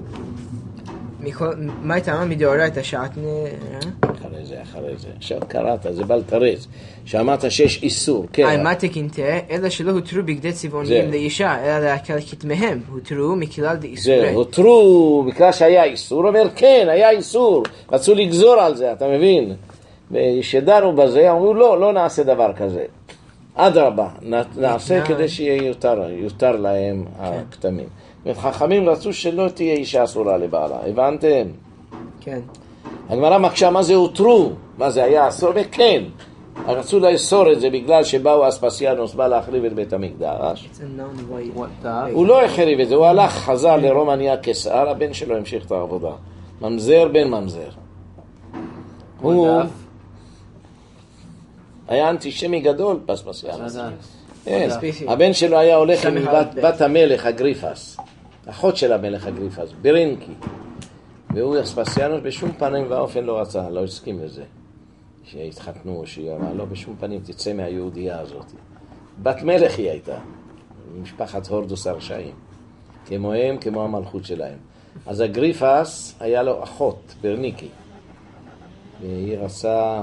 מה הייתה מדאורייתא שעתנה? אחרי זה. עכשיו קראת, זה בא לתרץ. שאמרת שיש איסור, כן. מה תקינתה? אלא שלא הותרו בגדי צבעונים לאישה, אלא להקל כתמיהם. הותרו מכלל דאיסורי. זהו, הותרו מכלל שהיה איסור. הוא אומר, כן, היה איסור. רצו לגזור על זה, אתה מבין? ושדנו בזה, אמרו, לא נעשה דבר כזה. אדרבה, נעשה כדי שיהיה יותר להם הכתמים. חכמים רצו שלא תהיה אישה אסורה לבעלה, הבנתם? כן. הגמרא מקשה מה זה הותרו, מה זה היה אסור, וכן, רצו לאסור את זה בגלל שבאו אספסיאנוס, בא להחריב את בית המקדש. הוא לא החריב את זה, הוא הלך, חזר לרומניה קיסר, הבן שלו המשיך את העבודה. ממזר בן ממזר. הוא היה אנטישמי גדול, אספסיאנוס. הבן שלו היה הולך עם בת המלך אגריפס, אחות של המלך אגריפס, ברינקי. והוא אספסיאנוס בשום פנים ואופן לא רצה, לא הסכים לזה. שהתחתנו, שהיא אמרה, לא בשום פנים תצא מהיהודייה הזאת. בת מלך היא הייתה, משפחת הורדוס הרשעים. כמוהם, כמו המלכות שלהם. אז אגריפס היה לו אחות, ברניקי. והיא רצה...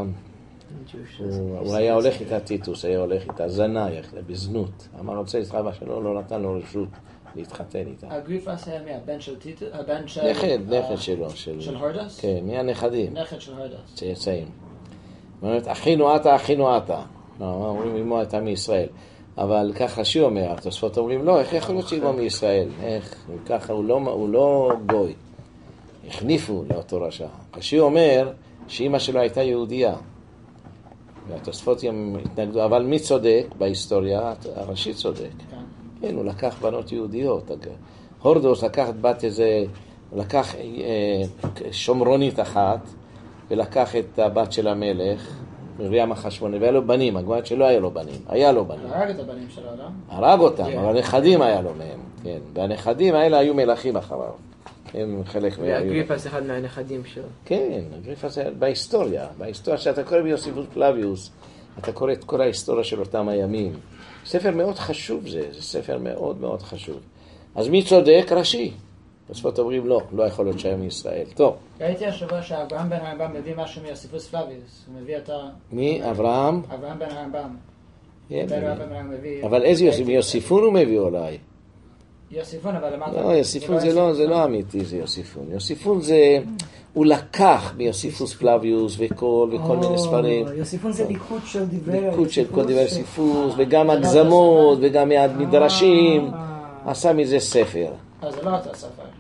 הוא היה הולך איתה טיטוס, היה הולך איתה זנה, בזנות. אמר רוצה איתך בשלו, לא נתן לו רשות להתחתן איתה. אגריפס היה מי? הבן של טיטוס? נכד שלו. של הורדוס? כן, מהנכדים. נכד של הורדוס. צאצאים. אומרת, אחינו אתה. אומרים, אמו הייתה מישראל. אבל ככה שהיא אומר, התוספות אומרים, לא, איך יכול להיות שאמו מישראל? איך? ככה הוא לא גוי. החניפו לאותו רשע. כשהיא אומר שאמא שלו הייתה יהודייה. והתוספות התנגדו, אבל מי צודק בהיסטוריה? הראשי צודק. כן, הוא לקח בנות יהודיות. הורדוס לקח בת איזה, לקח שומרונית אחת, ולקח את הבת של המלך, מרים החשמונאי, והיה לו בנים, הגמרא שלא היה לו בנים, היה לו בנים. הרג את הבנים שלו, לא? הרג אותם, אבל הנכדים היה לו מהם, כן. והנכדים האלה היו מלכים אחריו. הם חלק ואגריפס אחד מהנכדים שלו. כן, אגריפס בהיסטוריה שאתה קורא ביוסיפוס פלביוס, אתה קורא את כל ההיסטוריה של אותם הימים. ספר מאוד חשוב זה ספר מאוד מאוד חשוב. אז מי צודק? ראשי. בספות אומרים לא יכול להיות שהיה מישראל. טוב. ראיתי השבוע שאברהם בן הרמב"ם מביא משהו מיוסיפוס פלביוס. הוא מביא את ה... מי? אברהם? אברהם בן הרמב"ם. אבל איזה יוסיפון הוא מביא אולי? יוסיפון, אבל למה... לא, יוסיפון זה לא אמיתי, זה יוסיפון. יוסיפון זה... הוא לקח מיוסיפוס פלביוס וכל מיני ספרים. יוסיפון זה ליקוד של דברי... ליקוד של כל דברי יוסיפוס, וגם הגזמות, וגם מדרשים. עשה מזה ספר. אז זה לא אותו ספר.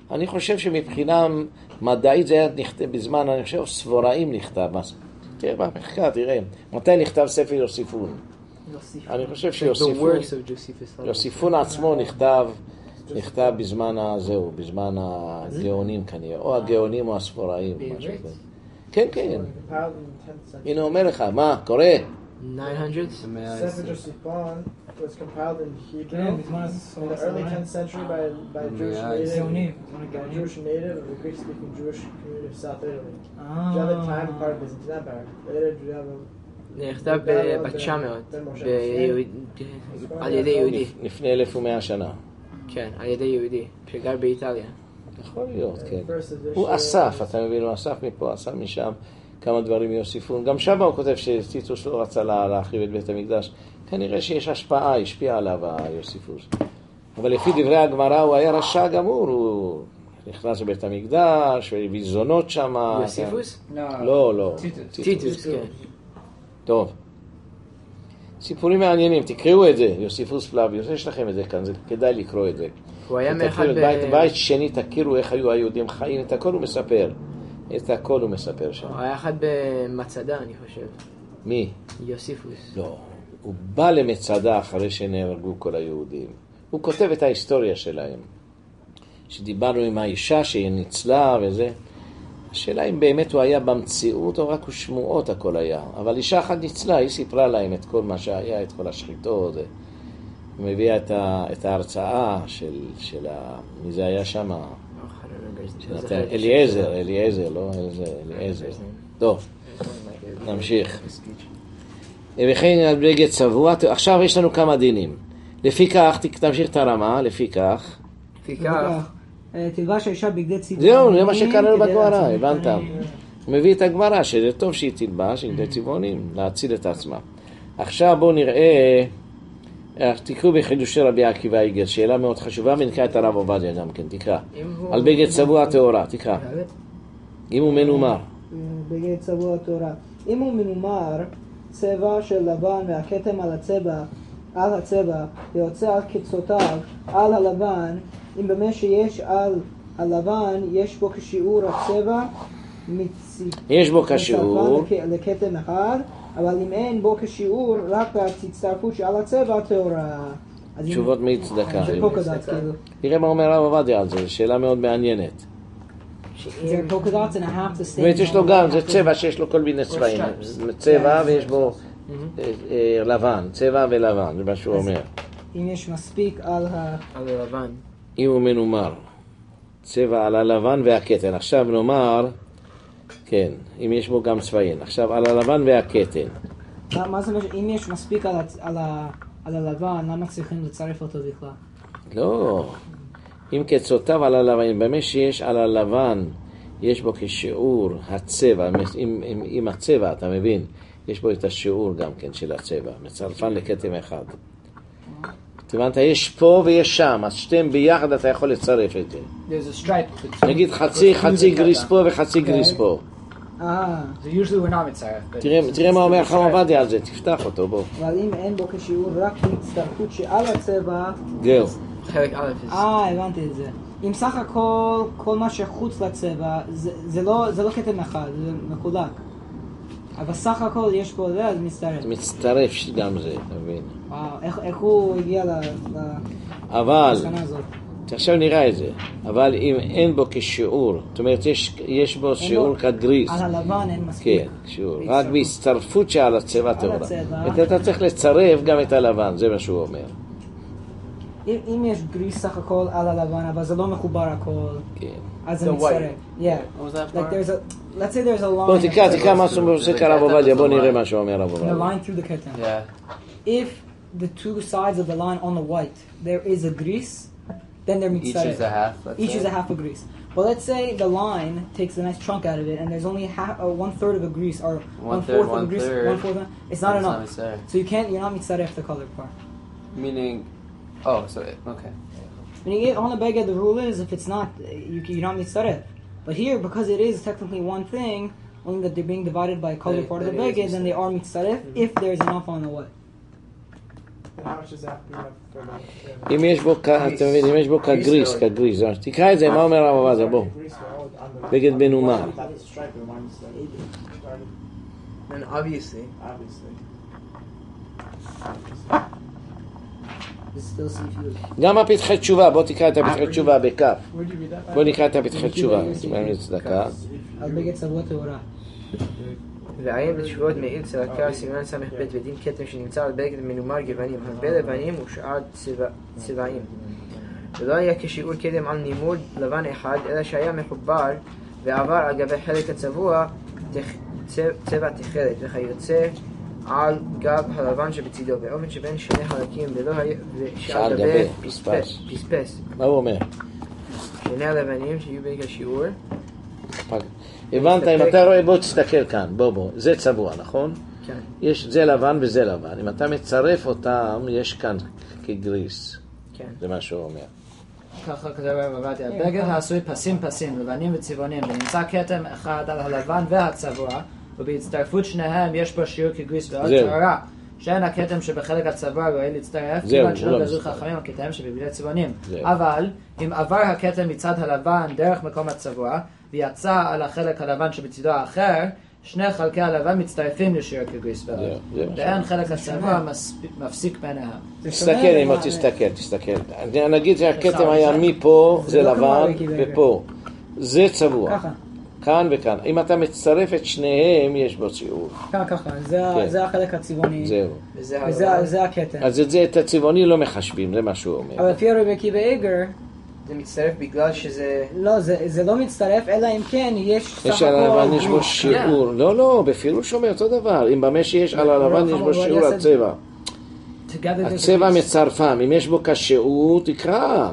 אני חושב שמבחינה מדעית זה היה נכתב בזמן, אני חושב, סבוראים נכתב. תראה במחקר, תראה. מתי נכתב ספר יוסיפון? אני חושב שיוסיפון עצמו נכתב בזמן הזהו, בזמן הגאונים כנראה, או הגאונים או הספוראים. כן, כן. הנה אומר לך, מה, קורא? 900s? Sefer Josephon was compiled in Hebrew in the early 10th century by a Jewish native of the Greek-speaking Jewish community of South Italy. At the time, part of Byzantine Empire. Later, נכתב ב-900 על ידי יהודי. לפני 1100 שנה. כן, על ידי יהודי, שגר באיטליה. יכול להיות, כן. הוא אסף, אתה מבין, הוא אסף מפה, אסף משם. כמה דברים יוסיפון. גם שם הוא כותב שטיטוס לא רצה להרחיב את בית המקדש. כנראה שיש השפעה, השפיע עליו היוסיפוס. אבל לפי דברי הגמרא הוא היה רשע גמור, הוא נכנס לבית המקדש, והביא זונות שם. יוסיפוס? לא. טיטוס, כן. טוב. סיפורים מעניינים, תקראו את זה, יוסיפוס פלביוס, יש לכם את זה כאן, זה כדאי לקרוא את זה. הוא היה מאחד בית שני, תכירו איך היו היהודים חיים, את הכל הוא מספר. את הכל הוא מספר שם. הוא היה אחד במצדה, אני חושב. מי? יוסיפוס. לא. הוא בא למצדה אחרי שנהרגו כל היהודים. הוא כותב את ההיסטוריה שלהם. שדיברנו עם האישה שהיא ניצלה וזה. השאלה אם באמת הוא היה במציאות או רק הוא שמועות הכל היה. אבל אישה אחת ניצלה, היא סיפרה להם את כל מה שהיה, את כל השחיטות. היא מביאה את ההרצאה של מי זה היה שם? אליעזר, לא? אליעזר. טוב, נמשיך. וכן על בגד צבוע, עכשיו יש לנו כמה דינים. לפי כך, תמשיך את הרמה, לפי כך. תלבש האישה בגדי צבעונים. זהו, זה מה שקראנו בגמרא, הבנת? הוא מביא את הגמרא, שזה טוב שהיא תלבש בגדי צבעונים, להציל את עצמה. עכשיו בואו נראה, תקראו בחידושי רבי עקיבא איגר, שאלה מאוד חשובה, ונקרא את הרב עובדיה גם כן, תקרא. על בגד צבוע טהורה, תקרא. אם הוא מנומר. בגד צבוע טהורה. אם הוא מנומר, צבע של לבן והכתם על הצבע, ויוצא על קצותיו, על הלבן, אם במה שיש על הלבן, יש בו כשיעור הצבע, יש בו כשיעור לכתם אחד, אבל אם אין בו כשיעור, רק בהצטרפות שעל הצבע טהורה. תשובות מצדקה. זה פוקדאץ, כאילו. תראה מה אומר הרב עובדיה על זה, זו שאלה מאוד מעניינת. זה פוקדאץ and a half the state. יש לו גם, זה צבע שיש לו כל מיני צבעים. צבע ויש בו לבן, צבע ולבן, זה מה שהוא אומר. אם יש מספיק על הלבן. אם הוא מנומר. צבע על הלבן והכתן. עכשיו נאמר, כן, אם יש בו גם צבעים. עכשיו על הלבן והכתן. מה זה אומר, אם יש מספיק על הלבן, למה צריכים לצרף אותו בכלל? לא. אם קצותיו על הלבן, במה שיש על הלבן, יש בו כשיעור הצבע, עם הצבע, אתה מבין? יש בו את השיעור גם כן של הצבע, מצרפן לכתם אחד. הבנת, יש פה ויש שם, אז שתיהם ביחד אתה יכול לצרף את זה. נגיד חצי גריס פה וחצי גריס פה. תראה מה אומר חם עובדיה על זה, תפתח אותו, בוא. אבל אם אין בו כשיעור רק מצטרפות שעל הצבע... זהו. הבנתי את זה. אם סך הכל, כל מה שחוץ לצבע, זה לא כתם אחד, זה מחולק. אבל סך הכל יש פה זה, אז מצטרף. זה מצטרף גם זה, אתה מבין? וואו, איך הוא הגיע למסקנה הזאת? עכשיו נראה את זה. אבל אם אין בו כשיעור, זאת אומרת, יש בו שיעור כגריס. על הלבן אין מספיק. כן, שיעור. רק בהצטרפות שעל הצבע טהורה. אתה צריך לצרף גם את הלבן, זה מה שהוא אומר. אם יש גריס סך הכל על הלבן, אבל זה לא מחובר הכל, אז זה מצטרף. Let's say there's a line. בוא תקרא מה שעושה כרב עובדיה, בוא נראה מה שאומר רב עובדיה. The line through the curtain. If the two sides of the line on the white, there is a grease, then they're mitzaref. Each is a half a grease. But let's say the line takes a nice chunk out of it, and there's only one third of a grease, or one fourth of a grease, one fourth. It's not enough. So you're not mitzaref the colored part. Meaning, okay. Meaning on the beged, the rule is if it's not, you're not mitzaref. But here, because it is technically one thing, only that they're being divided by a colored part of the beged, then they are mitzaref if there's enough on the what. how much does that have to be enough for אם יש בו, אתה מבין, אם יש בו כגריס, תקרא את זה, מה אומר הרב עובדיה, בוא. בגד מנומר. And obviously. גם הפתחי תשובה, בוא תקרא את הפתחי תשובה בכף. בוא נקרא את הפתחי תשובה. צדקה. על בגד צבוע טהורה. ועיין בתשובות מעיל צדקה, סימן ס"ב ודין כתם שנמצא על בגד מנומר גוונים, הרבה לבנים ושאר צבעים. ולא היה כשיעור קדם על נימוד לבן אחד, אלא שהיה מחובר ועבר על גבי חלק הצבוע צבע תכלת, וכיוצא על גב הלבן שבצידו, באופן שבין שני חלקים ושעל גבי פספס. מה הוא אומר? שני הלבנים שיהיו בגלל שיעור. הבנת, אם אתה רואה, בוא תסתכל כאן, בוא, זה צבוע, נכון? כן. יש זה לבן וזה לבן, אם אתה מצרף אותם, יש כאן כגריס. כן. זה מה שהוא אומר. ככה כתב הרב עובדיה, בגד העשוי פסים, לבנים וצבעונים, ונמצא כתם אחד על הלבן והצבוע, ובהצטרפות שניהם יש בו שיעור כגריס ועוד טהרה, שאין הכתם שבחלק הצבוע רואה להצטרף, כיוון שלא גזרו חכמים הכתם שבבגדי צבעונים. אבל אם עבר הכתם מצד הלבן דרך מקום הצבוע, ויצא על החלק הלבן שבצידו האחר, שני חלקי הלבן מצטרפים לשיעור כגריס ועוד. ואין חלק הצבוע מפסיק ביניהם. תסתכל, אם תסתכל. נגיד שהכתם היה מפה, זה לבן, ופה. זה צבוע. כאן וכאן. אם אתה מצטרף את שניהם, יש בו שיעור. ככה, זה החלק הצבעוני. זהו. וזה הכתם. אז את הצבעוני לא מחשבים, זה מה שהוא אומר. אבל לפי רבי עקיבא איגר, זה מצטרף בגלל שזה... לא, זה לא מצטרף, אלא אם כן יש סך הכל... הלבן יש בו שיעור. לא, בפירוש אומר אותו דבר. אם במה שיש על הלבן יש בו שיעור הצבע. הצבע מצרפם. אם יש בו כשיעור, תקרא.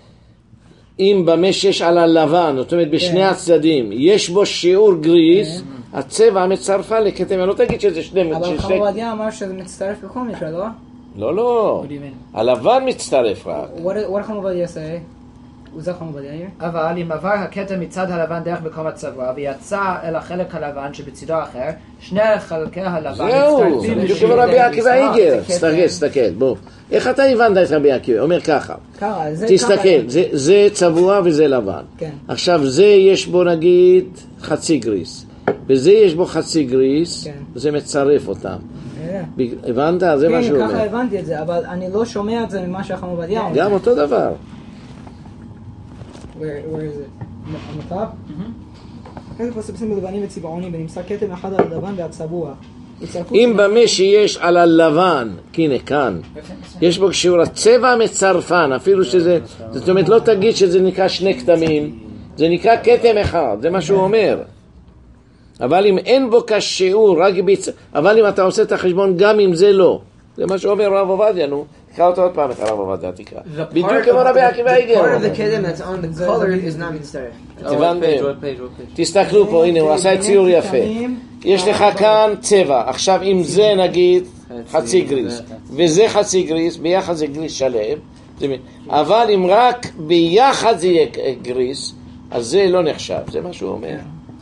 אם במה שיש על הלבן, זאת אומרת בשני הצדדים, יש בו שיעור גריס, הצבע מצרפה לכתם. לא תגיד שזה שני... אבל חכם עובדיה אמר שזה מצטרף בכל מקרה, לא? לא. הלבן מצטרף רק. what חכם עובדיה say? וזה חכם עובדיה here? אבל אם עבר הכתם מצד הלבן דרך מקום הצבוע, ויצא אל החלק הלבן שבצידו האחר, שני חלקי הלבן מצטרפים בדיוק כמו רבי עקיבא איגר. תסתכל, בוא. איך אתה הבנת את רבי עקיבא? אומר ככה. תסתכל, זה צבוע וזה לבן. עכשיו זה יש בו נגיד חצי גריס. וזה יש בו חצי גריס, זה מצרף אותם. הבנת? זה מה שהוא אומר. כן, ככה הבנתי את זה, אבל אני לא שומע את זה ממה שהחכם עובדיה אומר. גם אותו דבר. Where is it? On the top? כתב פסים בלבנים וצבעונים, ונמצא כתם אחד על הלבן והצבוע. אם במה שיש על הלבן, הנה כאן, יש בו שיעור הצבע מצרפן, אפילו שזה, זאת אומרת לא תגיד שזה נקרא שני כתמים, זה נקרא כתם אחד, זה מה שהוא אומר. אבל אם אין בו כשיעור, אבל אם אתה עושה את החשבון גם אם זה לא, זה מה שאומר רב עובדיה, נו. תקרא אותו עוד פעם את הרב עובדיה, תקרא. בדיוק כמו רבי עקיבא איגר. The part of the kedem that's on the color is not מצטרף. תסתכלו פה, הנה הוא עשה את ציור יפה. יש לך כאן צבע, עכשיו אם זה נגיד חצי גריס, וזה חצי גריס, ביחד זה גריס שלם, אבל אם רק ביחד זה יהיה גריס, אז זה לא נחשב, זה מה שהוא אומר.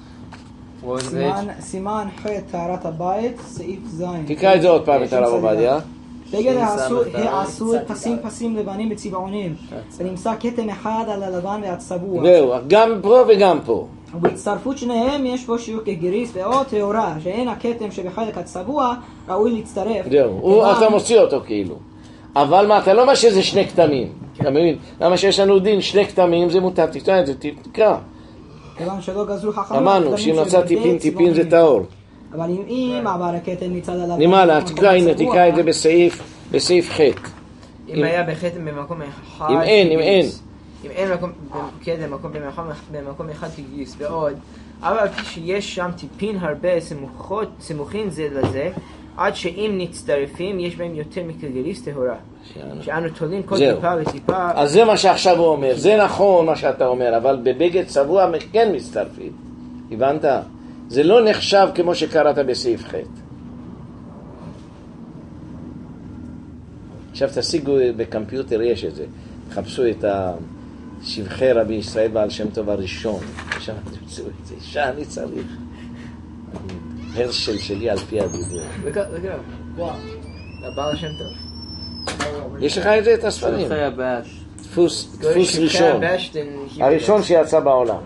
סימן ח' טהרת הבית, סעיף זין. תקרא את זה עוד פעם את הרב עובדיה. בגד העשוי פסים לבנים וצבעונים, ונמצא כתם אחד על הלבן והצבוע. זהו, גם פה וגם פה. ובהצטרפות שניהם יש בו שיעור כגריס ועוד טהורה, שאין הכתם שבחלק הצבוע ראוי להצטרף. זהו, אתה מוציא אותו כאילו. אבל מה, אתה לא מה שזה שני כתמים. אתה מבין? למה שיש לנו דין שני כתמים זה מותר, תקרא את זה, תקרא. כיוון שלא גזרו חכמים. אמרנו, שאם נצא טיפין זה טהור. אבל אם עבר הכתם מצד הלבן... למעלה, תקרא את זה בסעיף ח'. אם היה בכתם במקום אחד... אם אין מקום במקום אחד כגריס ועוד, אבל שיש שם טיפין הרבה סמוכים זה לזה, עד שאם נצטרפים יש בהם יותר מכגריס טהורה. שאנו תולים כל טיפה וטיפה... אז זה מה שעכשיו הוא אומר, זה נכון מה שאתה אומר, אבל בבגד צבוע כן מצטרפים. הבנת? זה לא נחשב כמו שקראת בסעיף ח'. עכשיו תשיגו בקמפיוטר, יש את זה. חפשו את שבחי רבי ישראל בעל שם טוב הראשון. שם תמצאו את זה. שאני צריך. הרשל שלי על פי הדיבור. וואו. הבעל שם טוב. יש לך את זה, את הספרים. שבחי הבש. דפוס ראשון. הראשון שיצא בעולם.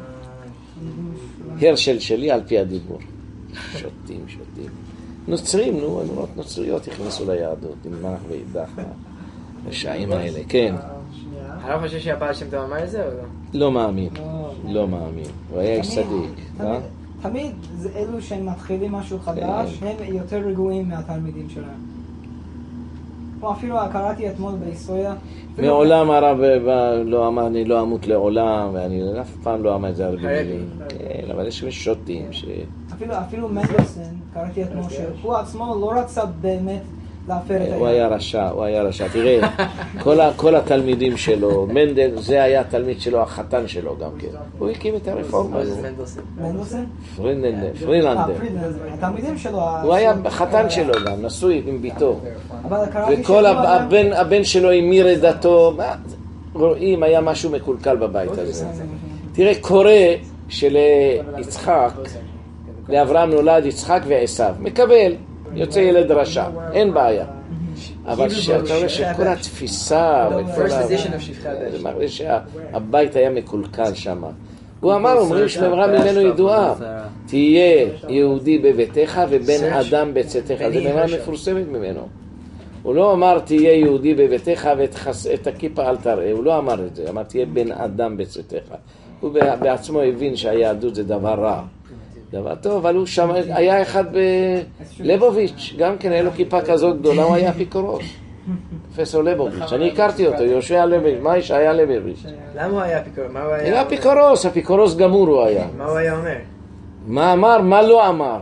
הרשל שלי על פי הדיבור. שותים. נוצרים, נו, אמונות נוצריות הכנסו ליהדות, עם מלך ואידך, השעים האלה, כן. אני לא חושב שהבעל שם טוב אמר את זה או לא? לא מאמין. הוא היה איש צדיק. תמיד זה אלו שהם מתחילים משהו חדש, הם יותר רגועים מהתלמידים שלהם. כמו אפילו קראתי אתמול בהיסטוריה. מעולם הרב לא אמר, אני לא אמות לעולם, ואני אף פעם לא אמר את זה הרבה מילים. כן, אבל יש שוטים ש... אפילו מנדלסון, קראתי אתמול שהוא עצמו לא רצה באמת להפר את הוא היה רשע. תראה, כל התלמידים שלו, מנדל, זה היה התלמיד שלו, החתן שלו גם כן. הוא הקים את הרפורמה. מנדלסון? פרילנדר. התלמידים שלו... הוא היה חתן שלו גם, נשוי עם ביתו. וכל הבן שלו עם מרדתו, רואים, היה משהו מקולקל בבית הזה. תראה, קורא שליצחק, לאברהם נולד יצחק ועשיו, מקבל, יוצא ילד רשע, אין בעיה. אבל שאתה רואה שכל התפיסה זה מראה שהבית היה מקולקל שם. הוא אמר, אומרים שמרה ממנו ידועה, תהיה יהודי בביתך ובן אדם בצאתך. זה מרה מפורסמת ממנו. הוא לא אמר תהיה יהודי בביתך ואת הכיפה אל תראה, הוא לא אמר את זה, אמר תהיה בן אדם בצאתך. הוא בעצמו הבין שהיהדות זה דבר רע. דבר טוב, אבל הוא שם, היה אחד בלבוביץ', גם כן היה לו כיפה כזאת גדולה, הוא היה אפיקורוס. פרופסור לבוביץ', אני הכרתי אותו, יהושע לבוביץ', מה איש היה לבוביץ'? למה הוא היה אפיקורוס? היה אפיקורוס גמור הוא היה. מה הוא היה אומר? מה אמר? מה לא אמר?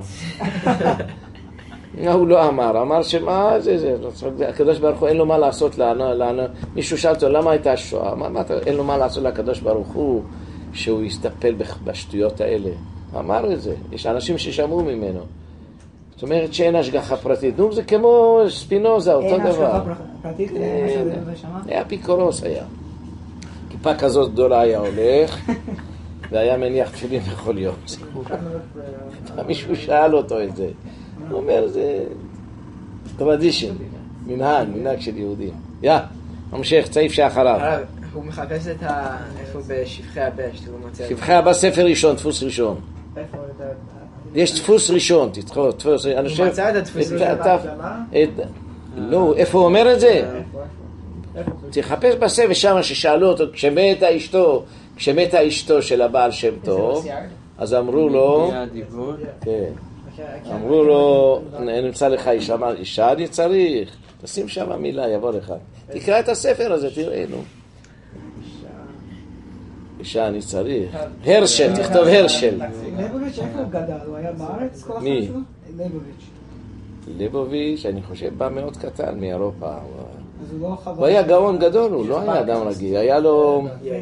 הוא לא אמר שמה זה, הקדוש ברוך הוא אין לו מה לעשות לנו, מישהו שאל אותו למה הייתה השואה, אין לו מה לעשות לקדוש ברוך הוא שהוא יסתפל בשטויות האלה. אמר את זה, יש אנשים ששמעו ממנו. זאת אומרת שאין השגחה פרטית. נו, זה כמו ספינוזה, אותו דבר. אין השגחה פרטית? היה אפיקורוס היה. כיפה כזאת גדולה היה הולך, והיה מניח תפילין בכל יום. מישהו שאל אותו את זה. הוא אומר, זה טרדישן, מנהג של יהודים. המשך, צעיף שאחריו. הוא מחפש את איפה בשפחי הבש. שבחי הבש ספר ראשון, דפוס ראשון. יש דפוס ראשון, תתחו, הוא מצא את הדפוס ראשון. לא, איפה הוא אומר את זה? תחפש בספר שם ששאלו אותו, כשמתה אשתו של הבעל שם טוב, אז אמרו לו, אמרו לו, נמצא לך אישה, אני צריך, תשים שם מילה, יבוא לך. תקרא את הספר הזה, תראה, נו. אישה אני צריך. הרשל, תכתוב הרשל. ליבוביץ' איפה הוא גדל? הוא היה בארץ כל החיים שלו? ליבוביץ', אני חושב, בא מאוד קטן מאירופה. הוא היה גאון גדול, הוא לא היה אדם רגיל. היה לו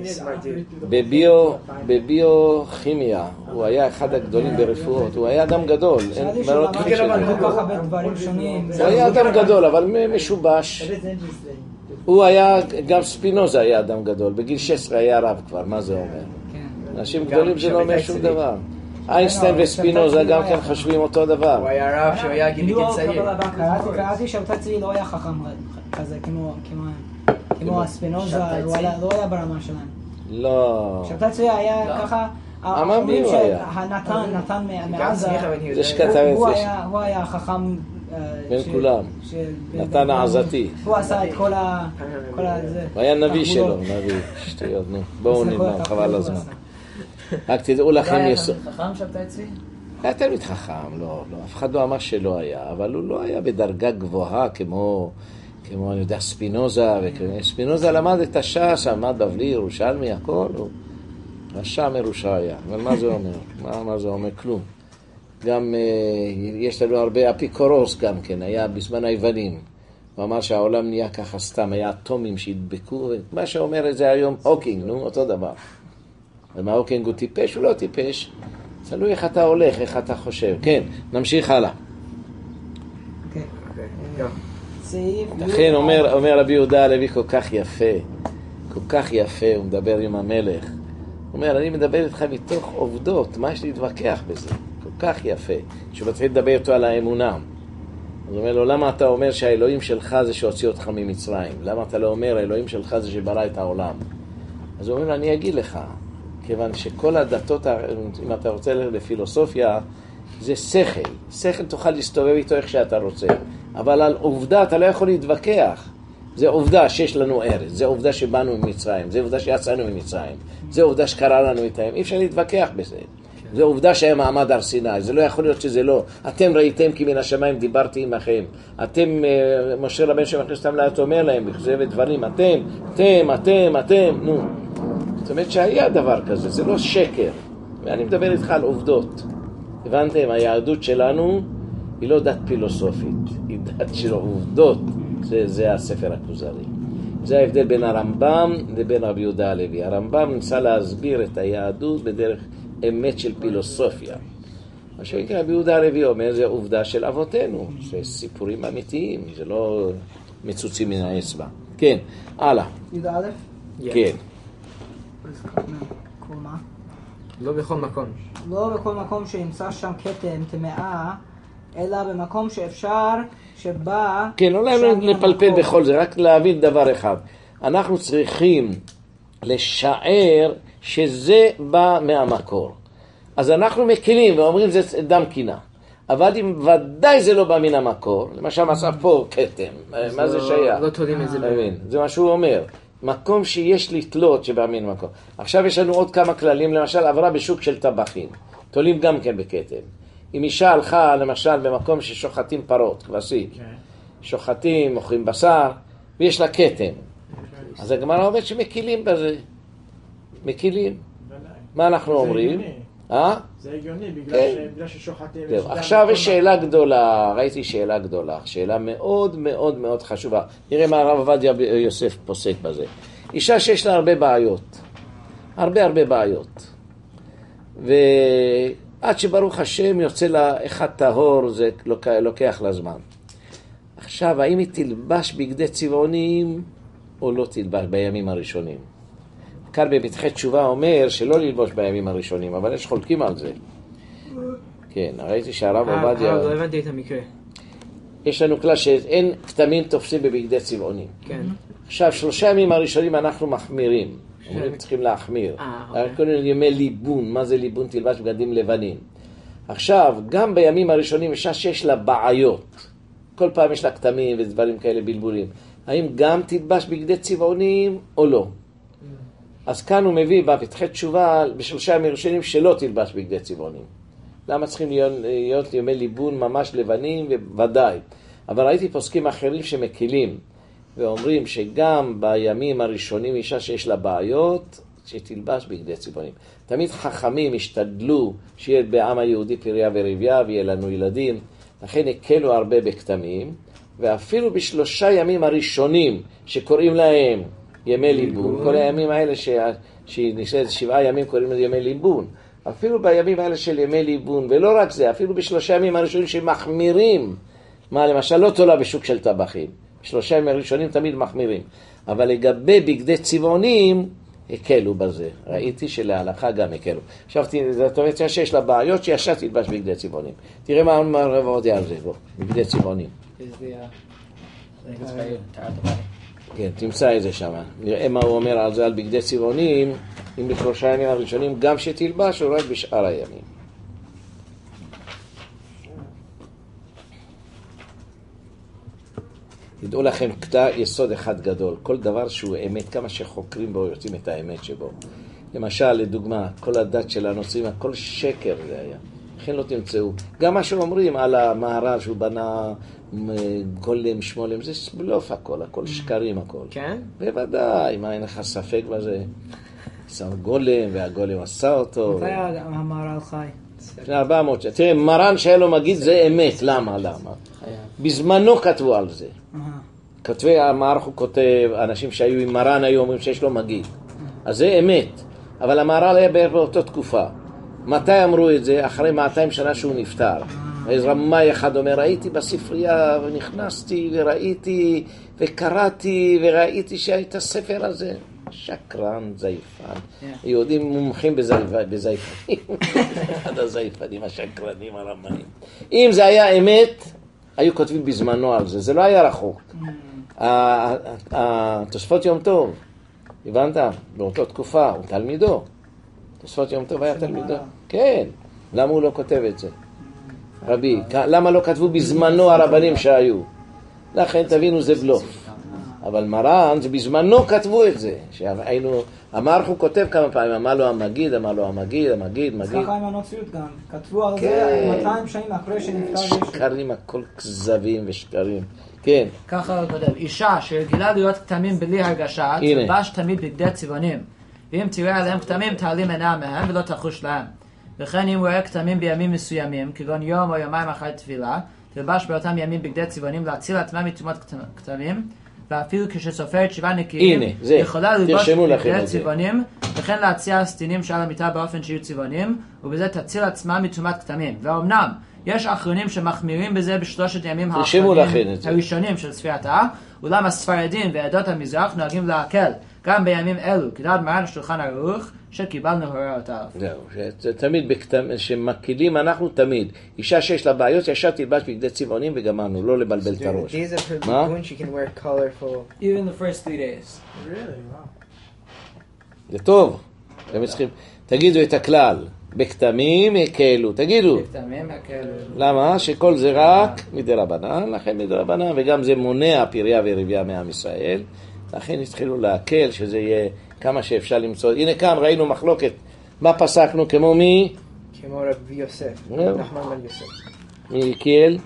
בביוכימיה, הוא היה אחד הגדולים ברפואות. הוא היה אדם גדול. הוא היה אדם גדול, אבל משובש. הוא היה, גם ספינוזה היה אדם גדול, בגיל 16 היה רב כבר, מה זה אומר? אנשים גדולים זה לא אומר שום דבר. איינשטיין וספינוזה גם כן חושבים אותו דבר. הוא היה רב שהוא היה גיל צעיר. קראתי שבתא צבי לא היה חכם כזה, כמו הספינוזה, הוא לא היה ברמה שלהם. לא. שבתא צבי היה ככה, אומרים שנתן מעזה, הוא היה חכם בין כולם, נתן העזתי. הוא עשה את כל זה. הוא היה נביא שלו, נביא, שטויות, נו. בואו נלמד, חבל הזמן. רק תדעו לכם יסוד. חכם שבתא צבי? היה תלמיד חכם, לא, אף אחד לא אמר שלא היה, אבל הוא לא היה בדרגה גבוהה כמו אני יודע, ספינוזה, ספינוזה למד את הש"ס, עמד בבלי, ירושלמי, הכל, רשע מרושע היה. אבל מה זה אומר? מה זה אומר? כלום. גם יש לנו הרבה אפיקורוס גם כן, היה בזמן היוונים. הוא אמר שהעולם נהיה ככה סתם, היה אטומים שהדבקו, מה שאומר את זה היום הוקינג, נו, אותו דבר. ומה הוקינג הוא טיפש? הוא לא טיפש. תלוי איך אתה הולך, איך אתה חושב. כן, נמשיך הלאה. לכן אומר רבי יהודה הלוי כל כך יפה, הוא מדבר עם המלך. הוא אומר, אני מדבר איתך מתוך עובדות, מה יש להתווכח בזה? כל כך יפה. שהוא מתחיל לדבר איתו על האמונה. אז הוא אומר לו, למה אתה אומר שהאלוהים שלך זה שהוציא אותך ממצרים? למה אתה לא אומר, האלוהים שלך זה שברא את העולם? אז הוא אומר לו, אני אגיד לך, כיוון שכל הדתות, אם אתה רוצה לפילוסופיה, זה שכל. שכל תוכל להסתובב איתו איך שאתה רוצה. אבל על עובדה אתה לא יכול להתווכח. זה עובדה שיש לנו ארץ, זה עובדה שבאנו ממצרים, זה עובדה שיצאנו ממצרים, זה עובדה שקרה לנו איתם, אי אפשר להתווכח בזה. זה עובדה שהיה מעמד הר סיני, זה לא יכול להיות שזה לא. אתם ראיתם כי מן השמיים דיברתי עמכם. אתם, משה רבנו שמכניס אותם לארץ אומר להם, בכזה ודברים, אתם, נו. זאת אומרת שהיה דבר כזה, זה לא שקר. ואני מדבר איתך על עובדות. הבנתם, היהדות שלנו היא לא דת פילוסופית, היא דת של עובדות. זה הספר הכוזרי. זה ההבדל בין הרמב"ם לבין רבי יהודה הלוי. הרמב"ם ניסה להסביר את היהדות בדרך אמת של פילוסופיה. מה שנקרא רבי יהודה הלוי אומר, זה עובדה של אבותינו. זה סיפורים אמיתיים, זה לא מצוצים מן האצבע. כן, הלאה. יהודה א'? כן. לא בכל מקום. לא בכל מקום שנמצא שם כתם, טמאה, אלא במקום שאפשר, שבא... כן, לא לפלפל בכל זה, רק להבין דבר אחד. אנחנו צריכים לשער שזה בא מהמקור. אז אנחנו מקילים ואומרים זה דם קינה. אבל אם ודאי זה לא בא מן המקור, למשל מצב פה כתם, מה זה שייך? לא תולים את זה. זה מה שהוא אומר. מקום שיש לתלות שבא מן המקור. עכשיו יש לנו עוד כמה כללים, למשל עברה בשוק של טבחים. תולים גם כן בכתם. אם אישה הלכה למשל במקום ששוחטים פרות, כבשים, שוחטים, אוכלים בשר, ויש לה כתם. אז הגמרא אומרת שמקילים בזה. מקילים. מה אנחנו אומרים? זה הגיוני, בגלל ששוחטים... עכשיו יש שאלה גדולה, ראיתי שאלה גדולה, שאלה מאוד מאוד מאוד חשובה. נראה מה הרב עובדיה יוסף פוסק בזה. אישה שיש לה הרבה בעיות. הרבה בעיות. ועד שברוך השם יוצא לה אחד טהור, זה לוקח לה זמן. עכשיו, האם היא תלבש בגדי צבעונים או לא תלבש בימים הראשונים? כאן בפתחי תשובה אומר שלא ללבוש בימים הראשונים, אבל יש חולקים על זה. כן, ראיתי שהרב עובדיה... לא הבנתי את המקרה. יש לנו כלל שאין כתמים תופסים בבגדי צבעונים. כן. עכשיו, 3 ימים הראשונים אנחנו מחמירים. אומרים צריכים להחמיר. ימי ליבון, מה זה ליבון? תלבש בגדים לבנים. עכשיו, גם בימים הראשונים אישה שיש לה בעיות. כל פעם יש לה כתמים ודברים כאלה בלבולים. האם גם תלבש בגדי צבעונים או לא? אז כאן הוא מביא בפתחי תשובה ב3 ימים ראשונים שלא תלבש בגדי צבעונים. למה צריכים להיות ימי ליבון ממש לבנים? וודאי. אבל ראיתי פוסקים אחרים שמקילים ואומרים שגם בימים הראשונים אישה שיש לה בעיות שתלבש בגדי צבעונים. תמיד חכמים השתדלו שיהיה בעם היהודי פריה ורביה ויהיה לנו ילדים. לכן הקלו הרבה בכתמים, ואפילו ב3 ימים הראשונים שקוראים להם ימי ליבון, כל הימים האלה שנשאר 7 ימים קוראים לזה ימי ליבון, אפילו בימים האלה של ימי ליבון, ולא רק זה, אפילו ב3 ימים הראשונים שמחמירים, מה למשל לא תולה בשוק של טבחים, 3 ימים הראשונים תמיד מחמירים, אבל לגבי בגדי צבעונים, הקלו בזה, ראיתי שלהלכה גם הקלו. עכשיו, זאת אומרת שיש לה בעיות שישר תלבש בגדי צבעונים. תראה מה הרב עובדיה על זה, בוא, בגדי צבעונים. כן, תמצא את זה שם. נראה מה הוא אומר על זה, על בגדי צבעונים, אם ב3 ימים הראשונים גם שתלבש או רק בשאר הימים. ידעו לכם קטע יסוד אחד גדול, כל דבר שהוא אמת, כמה שחוקרים בו יוצאים את האמת שבו. למשל, לדוגמה, כל הדת של הנוצרים, הכל שקר זה היה. לכן לא תמצאו. גם מה שאומרים על המהר"ל שהוא בנה גולם, שמולם, זה בלוף הכל שקרים הכל. כן? בוודאי, מה אין לך ספק בזה? שם גולם והגולם עשה אותו. מתי המהר"ל חי? לפני 400 שנה. תראה, מרן שהיה לו מגיד זה אמת. למה? בזמנו כתבו על זה. כתבי המערך הוא כותב, אנשים שהיו עם מרן היו אומרים שיש לו מגיד. אז זה אמת. אבל המהר"ל היה בערך באותה תקופה. מתי אמרו את זה? אחרי 200 שנה שהוא נפטר. אז רמאי אחד אומר, הייתי בספרייה ונכנסתי וראיתי וקראתי וראיתי שהיית הספר הזה. שקרן, זייפן. יהודים מומחים בזייפנים. אחד הזייפנים, השקרנים, הרמאים. אם זה היה אמת, היו כותבים בזמנו על זה, זה לא היה רחוק. התוספות יום טוב, הבנת? באותה תקופה, הוא תלמידו. תוספות יום טוב היה תלמידו. כן, למה הוא לא כותב את זה? רבי, למה לא כתבו בזמנו הרבנים שהיו? לכן תבינו זה בלוף. אבל מרן, זה בזמנו כתבו את זה. המערך הוא כותב כמה פעמים, אמר לו המגיד. ככה עם הנוצריות גם. כתבו על זה 200 שנים אחרי שנפטר ישו. שקרים, הכל כזבים ושקרים. כן. ככה הוא כותב, אישה שרגילה להיות כתמים בלי הרגשה, תלבש תמיד בגדי צבעונים. ואם תראה עליהם כתמים, תעלים עיניה מהם ולא תחוש להם. וכן אם הוא רואה כתמים בימים מסוימים, כגון יום או יומיים אחרי תפילה, תלבש באותם ימים בגדי צבעונים להציל עצמה מטומאת כתמים, ואפילו כשסופרת 7 נקיים, יכולה ללבוש בגדי צבעונים, וכן להציע סטינים שעל המיטה באופן שיהיו צבעונים, ובזה תציל עצמה מטומאת כתמים. ואומנם, יש אחרונים שמחמירים בזה בשלושת הימים הראשונים של ספירתה, אולם הספרדים ועדות המזרח נוהגים להקל גם בימים אלו, כדעת מרן השולחן ערוך שקיבלנו הוראות עליו. זהו, תמיד שמקילים אנחנו תמיד. אישה שיש לה בעיות, ישר תלבש בגדי צבעונים וגמרנו, לא לבלבל את הראש. מה? Even the first 3 days. זה טוב. תגידו את הכלל. בכתמים הקלו, תגידו. בכתמים הקלו. למה? שכל זה רק מדרבנן, לכן מדרבנן, וגם זה מונע פריה ורבייה מעם ישראל. לכן התחילו להקל, שזה יהיה כמה שאפשר למצוא. הנה כאן ראינו מחלוקת. מה פסקנו? כמו מי? כמו רבי יוסף. נחמן בן יוסף. מי קיאל?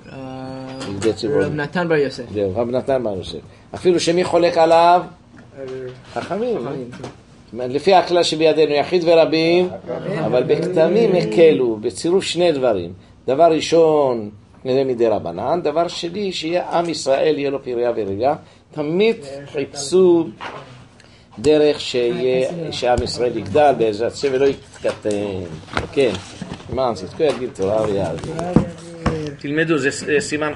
רב נתן בר יוסף. זהו, רב נתן בר יוסף. אפילו שמי חולק עליו? חכמים. לפי הכלל שבידינו יחיד ורבים, אבל בכתמים הקלו, בצירוף 2 דברים. דבר ראשון, נראה מדי רבנן, דבר שני, שיהיה עם ישראל, יהיה לו פריה ורבייה. תמיד חיפשו דרך שעם ישראל יגדל בעזרת השם ולא יתקטן. כן, מה, תזכו יגיד תורה ויעד. תלמדו, זה סימן